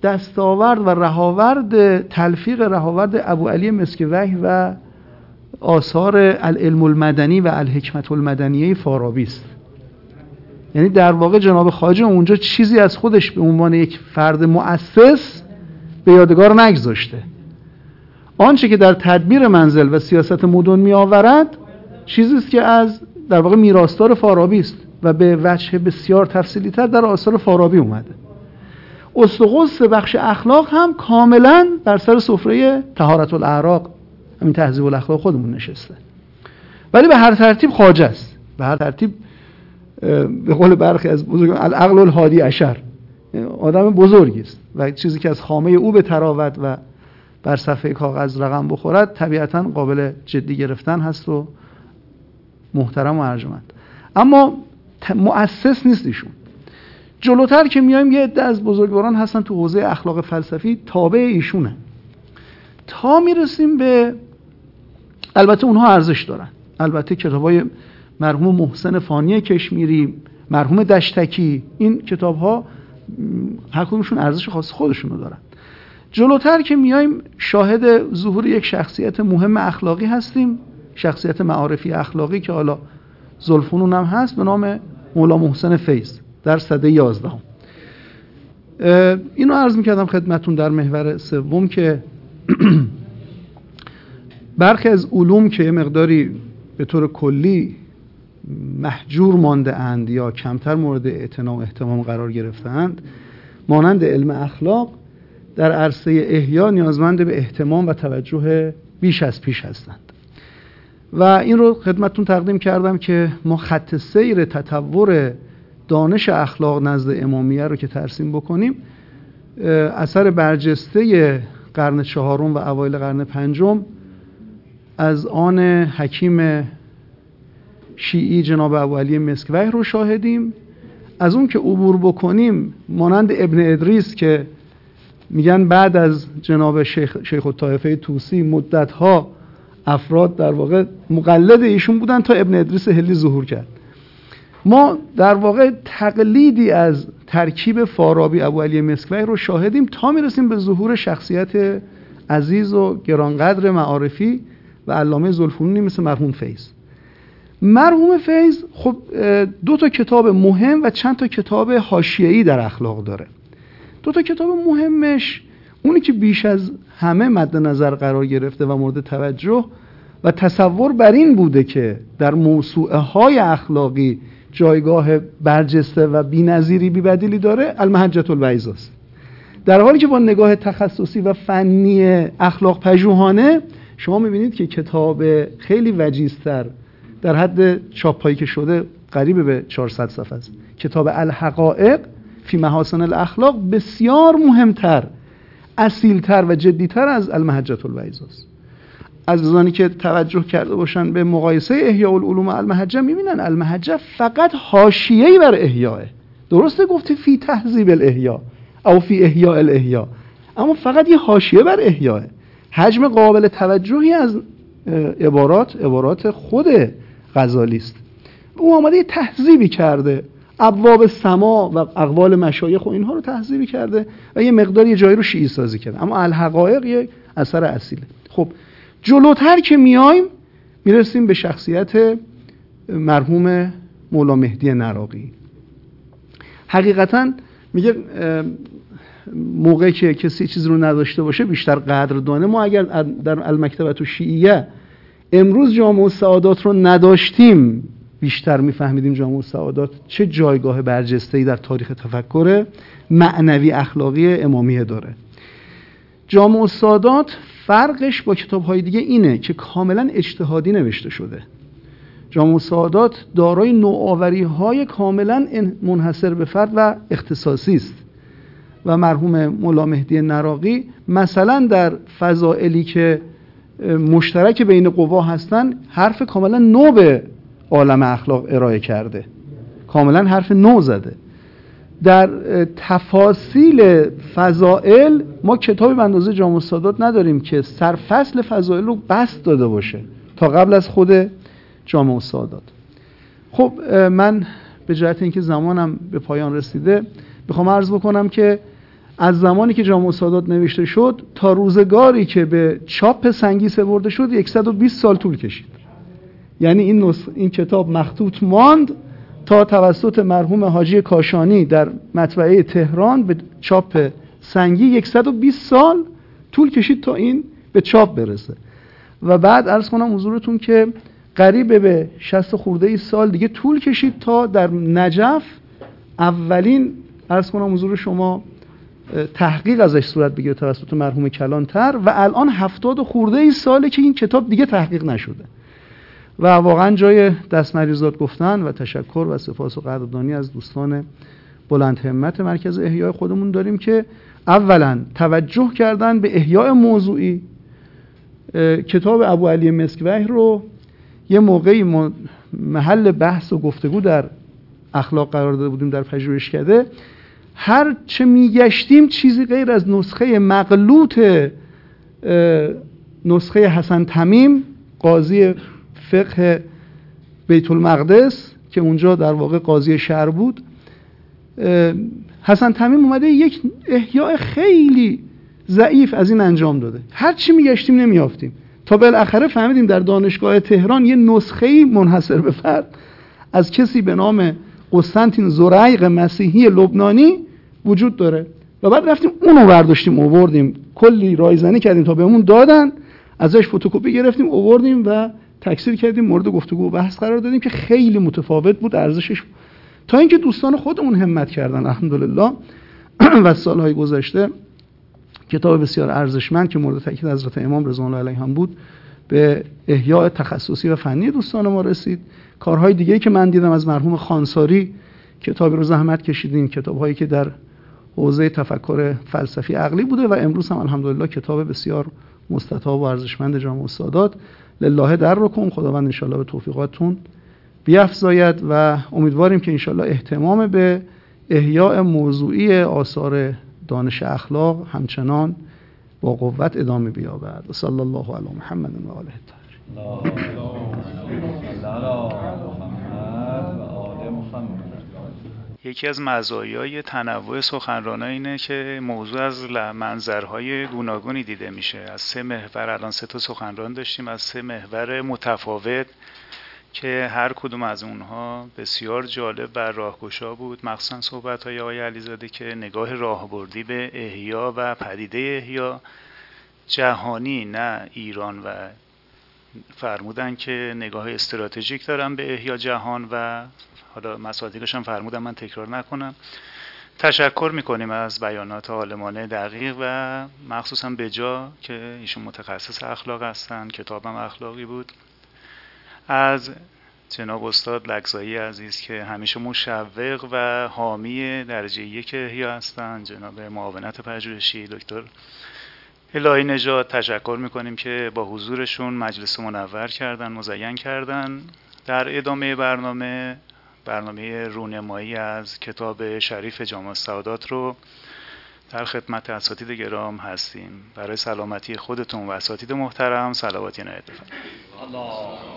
دستاورد و رهاورد تلفیق رهاورد ابوعلی مسکویه و آثار العلم المدنی و الحکمت المدنیه فارابی است. یعنی در واقع جناب خواجه اونجا چیزی از خودش به عنوان یک فرد مؤسس به یادگار نگذاشته. آنچه که در تدبیر منزل و سیاست مدن می آورد چیزی است که از در واقع میراثدار فارابی است و به وجه بسیار تفصیلی تر در آثار فارابی اومده. استقص بخش اخلاق هم کاملا بر سر سفره طهارت الاعراق، همین تهذیب الاخلاق خودمون نشسته. ولی به هر ترتیب خواجه است، به هر ترتیب به قول برخی از بزرگان العقل الهادی عشر، آدم بزرگی است و چیزی که از خامه او به تراود و بر صفحه کاغذ رقم بخورد طبیعتاً قابل جدی گرفتن هست و محترم و ارجمند. اما مؤسس نیست ایشون. جلوتر که میایم یه عده از بزرگواران هستن تو حوزه اخلاق فلسفی تابع ایشونه، تا میرسیم به، البته اونها ارزش دارن، البته کتابای مرحوم محسن فانی کشمیری، مرحوم دشتکی، این کتاب‌ها هر کدومشون ارزش خاص خودشونو دارن. جلوتر که میایم شاهد ظهور یک شخصیت مهم اخلاقی هستیم، شخصیت معارفی اخلاقی که حالا ذوالفنون هم هست، به نام مولا محسن فیض در سده 11. اینو عرض میکردم خدمتون در محور سوم که برخی از علوم که مقداری به طور کلی محجور مانده اند یا کمتر مورد اعتنا و اهتمام قرار گرفتند، مانند علم اخلاق، در عرصه احیا نیازمند به اهتمام و توجه بیش از پیش هستند. و این رو خدمتتون تقدیم کردم که ما خط سیر تطور دانش اخلاق نزد امامیه رو که ترسیم بکنیم، اثر برجسته قرن چهارم و اوایل قرن پنجم از آن حکیم شیعی جناب ابوعلی مسکویه رو شاهدیم. از اون که عبور بکنیم مانند ابن ادریس که میگن بعد از جناب شیخ الطائفه طوسی مدتها افراد در واقع مقلد ایشون بودن تا ابن ادریس هلی ظهور کرد. ما در واقع تقلیدی از ترکیب فارابی ابوعلی مسکویه رو شاهدیم تا میرسیم به ظهور شخصیت عزیز و گرانقدر معارفی و علامه ذوالفنونی مثل مرحوم فیض. مرحوم فیض خب 2 تا کتاب مهم و چند تا کتاب حاشیه‌ای در اخلاق داره. 2 تا کتاب مهمش، اونی که بیش از همه مد نظر قرار گرفته و مورد توجه و تصور بر این بوده که در موسوعه های اخلاقی جایگاه برجسته و بی‌نظیری بی‌بدیلی داره، المحجة البیضاء است. در حالی که با نگاه تخصصی و فنی اخلاق پژوهانه شما می‌بینید که کتاب خیلی وجیزتر در حد چاپایی که شده قریب به 400 صفحه است، کتاب الحقائق فی محاسن الاخلاق، بسیار مهمتر، اصیلتر و جدیتر از المحجة البیضاء است. عزیزانی که توجه کرده باشن به مقایسه احیاء العلوم المحجة میبینن المحجة فقط حاشیه‌ای بر احیاء. درسته گفته فی تهذیب الاحیاء او فی احیاء الاحیاء، اما فقط یه حاشیه بر احیاء. حجم قابل توجهی از عبارات خود غزالی است. او آمده یه تهذیبی کرده، ابواب سما و اقوال مشایخ و اینها رو تهذیبی کرده و یه مقدار یه جایی رو شیعی سازی کرده، اما الحقائق یک اثر اصیله. خب جلوتر که میرسیم به شخصیت مرحوم مولا مهدی نراقی. حقیقتا میگه موقعی که کسی چیزی رو نداشته باشه بیشتر قدردانه. ما اگر در المکتبة الشیعیه امروز جامع السعادات رو نداشتیم، بیشتر میفهمیدیم جامع السعادات چه جایگاه برجسته‌ای در تاریخ تفکر معنوی اخلاقی امامیه داره. جامع السعادات فرقش با کتاب‌های دیگه اینه که کاملا اجتهادی نوشته شده. جامع السعادات دارای نوآوری‌های کاملا منحصر به فرد و اختصاصی است و مرحوم مولا مهدی نراقی مثلا در فضائلی که مشترک بین قوا هستن حرف کاملا نو به عالم اخلاق ارائه کرده، کاملا حرف نو زده. در تفاصیل فضائل ما کتابی به اندازه جامع السعادات نداریم که سرفصل فضائل رو بسط داده باشه تا قبل از خود جامع السعادات. خب من به جهت اینکه زمانم به پایان رسیده بخوام عرض بکنم که از زمانی که جامع السادات نوشته شد تا روزگاری که به چاپ سنگی سپرده شد 120 سال طول کشید. یعنی این کتاب مخطوط ماند تا توسط مرحوم حاجی کاشانی در مطبعه تهران به چاپ سنگی 120 سال طول کشید تا این به چاپ برسه. و بعد عرض کنم حضورتون که قریب به 60 خورده ای سال دیگه طول کشید تا در نجف اولین عرض کنم حضور شما تحقیق ازش صورت بگیره توسط مرحوم کلانتر و الان 70 خورده ای ساله که این کتاب دیگه تحقیق نشده. و واقعا جای دست مریضات گفتن و تشکر و سپاس و قدردانی از دوستان بلند همت مرکز احیاء خودمون داریم که اولا توجه کردن به احیاء موضوعی. کتاب ابو علی مسکوح رو یه موقعی محل بحث و گفتگو در اخلاق قرار داده بودیم در پژوهشکده، هر چه میگشتیم چیزی غیر از نسخه مغلوط نسخه حسن تمیم قاضی فقه بیت المقدس که اونجا در واقع قاضی شهر بود، حسن تمیم اومده یک احیاء خیلی ضعیف از این انجام داده. هر چی میگشتیم نمیافتیم تا بالاخره فهمیدیم در دانشگاه تهران یه نسخه‌ای منحصر به فرد از کسی به نام قسطنطین زریق مسیحی لبنانی وجود داره و بعد رفتیم اونو برداشتیم آوردیم، کلی رایزنی کردیم تا بهمون دادن، ازش فتوکپی گرفتیم آوردیم و تکثیر کردیم، مورد گفتگو و بحث قرار دادیم که خیلی متفاوت بود ارزشش، تا اینکه دوستان خودمون همت کردن الحمدلله و سالهای گذشته کتاب بسیار ارزشمند که مورد تاکید حضرت امام رضوان الله علیه هم بود به احیاء تخصصی و فنی دوستان ما رسید. کارهای دیگه‌ای که من دیدم از مرحوم خانساری، کتابی رو زحمت کشیدین، کتاب‌هایی که در حوزه تفکر فلسفی عقلی بوده و امروز هم الحمدلله کتاب بسیار مستطاب و ارزشمند جامع السادات. لله در رکن، خداوند انشالله به توفیقاتتون بیفزاید و امیدواریم که انشالله اهتمام به احیاء موضوعی آثار دانش اخلاق همچنان با قوت ادامه بیابد. صلی الله علی محمد و آله الطاهرین. یکی از مزایای تنوع سخنرانان اینه که موضوع از منظرهای گوناگونی دیده میشه. از 3 محور الان 3 تا سخنران داشتیم از 3 محور متفاوت که هر کدوم از اونها بسیار جالب و راهگشا بود، مخصوصا صحبت‌های آقای علیزاده که نگاه راهبردی به احیا و پدیده احیا جهانی نه ایران و فرمودن که نگاه استراتژیک دارن به احیا جهان و حالا مصادیقش هم فرمودن من تکرار نکنم. تشکر میکنیم از بیانات عالمانه دقیق و مخصوصا به جا که ایشون متخصص اخلاق هستن، کتابم اخلاقی بود. از جناب استاد لگزایی عزیز که همیشه مشوق و حامی درجه 1 احیا هستن، جناب معاونت پژوهشی دکتر الهی نژاد تشکر میکنیم که با حضورشون مجلس منور کردن، مزین کردن. در ادامه برنامه رونمایی از کتاب شریف جامع السادات رو در خدمت اساتید گرام هستیم. برای سلامتی خودتون و اساتید محترم صلواتی عنایت بفرمایید.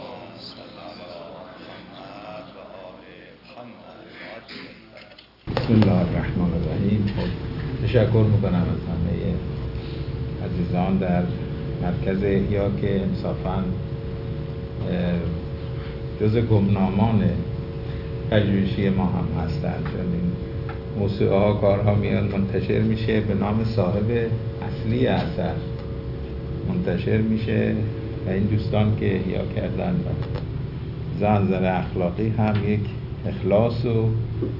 بسم الله الرحمن الرحیم. تشکر میکنم از همه عزیزان در مرکز احیا که انصافاً جز گمنامان پژوهشی ما هم هستند، چون این موسوعه ها کارها میاد منتشر میشه به نام صاحب اصلی اثر منتشر میشه و این دوستان که احیا کردن و نظر اخلاقی هم یک اخلاص و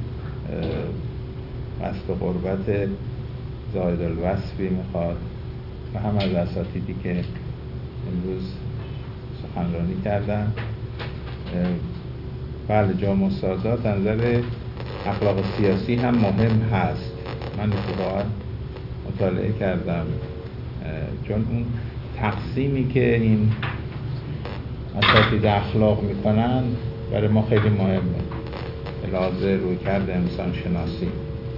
قصد و قربت زائد الوصفی میخواد و هم از اساتیدی که امروز سخنرانی کردن. بله، جامع السادات از نظر اخلاق سیاسی هم مهم هست. من اتفاقا مطالعه کردم چون اون تقسیمی که این اساتید اخلاق میکنن برای ما خیلی مهمه به لحاظ رویکرد انسان شناسی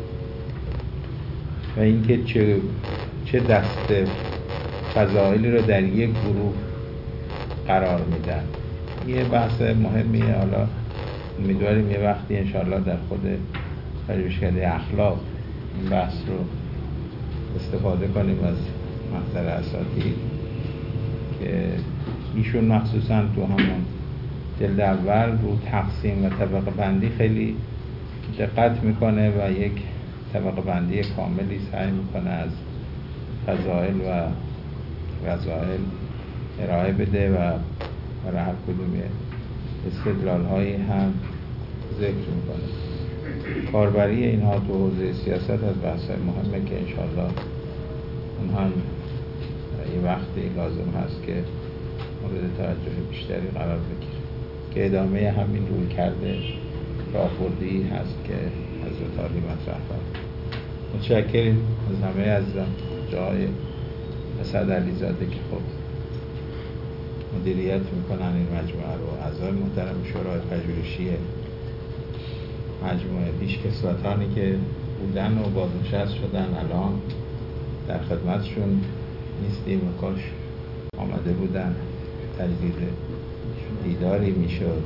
و اینکه چه دست فضایلی رو در یک گروه قرار میدن. یه بحث مهمیه. حالا امیدواریم یه وقتی انشاءالله در خود پژوهشکده اخلاق این بحث رو استفاده کنیم از محضر اساتید که ایشون مخصوصا تو همون جلد اول رو تقسیم و طبقه بندی خیلی دقت میکنه و یک طبقه بندی کاملی سعی میکنه از فضائل و رذائل ارائه بده و برای هر کدوم استدلال هایی هم ذکر میکنه. کاربری اینها تو حوزه سیاست از بحث مهمه که انشاءالله اون هم یه وقتی لازم هست که مورد توجه بیشتری قرار بگیره که ادامه همین روی کرده راهبردی هست که حضرت عالی مطرح فرمودند. متشکریم از همه عزیزان، جای اسد علیزاده که خب مدیریت میکنن این مجموعه رو، اعضای محترم شورای پژوهشی مجموعه پیشکسوتانی که بودن و بازنشست شدن الان در خدمتشون نیستیم و کاش آمده بودن تجدید دیداری میشد.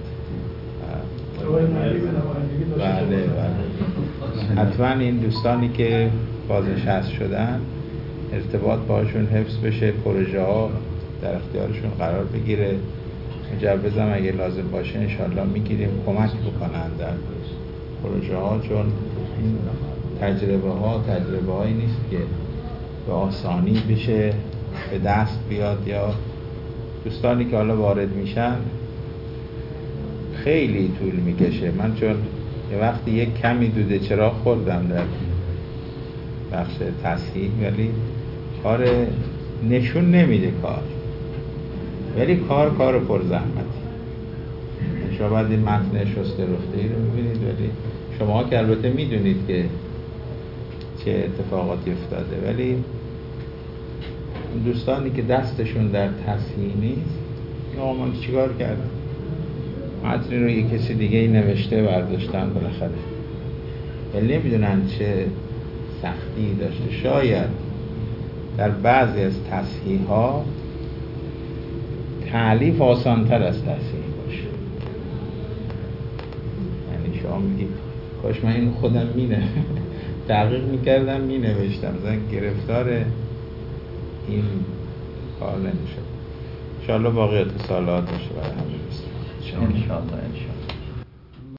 بله حتما این دوستانی که بازنشست شدن ارتباط باشون حفظ بشه، پروژه ها در اختیارشون قرار بگیره، مجوزم اگه لازم باشه انشالله میگیریم کمک بکنن در پروژه ها، چون این تجربه هایی نیست که به آسانی بشه به دست بیاد، یا دوستانی که حالا وارد میشن خیلی طول میکشه. من چون یه وقتی یک کمی دوده چراغ خوردم در بخش تصحیح، ولی کار نشون نمیده ولی کار پرزحمتی. شما باید این متن شسته رفته‌ای رو میبینید، ولی شما که البته میدونید که چه اتفاقاتی افتاده، ولی دوستانی که دستشون در تصحیح نیست یا من چیکار کردم متنی رو یک کسی دیگه ای نوشته برداشتن بالاخره، ولی نمیدونن چه سختی داشته. شاید در بعضی از تصحیح ها تألیف آسان‌تر از تصحیح باشه. یعنی شما میگید کاش من این خودم تحقیق میکردم مینوشتم، مثلا گرفتار این کار نمیشه. انشاءالله باقی اتصالات باشه برای همه دوستان. انشاءالله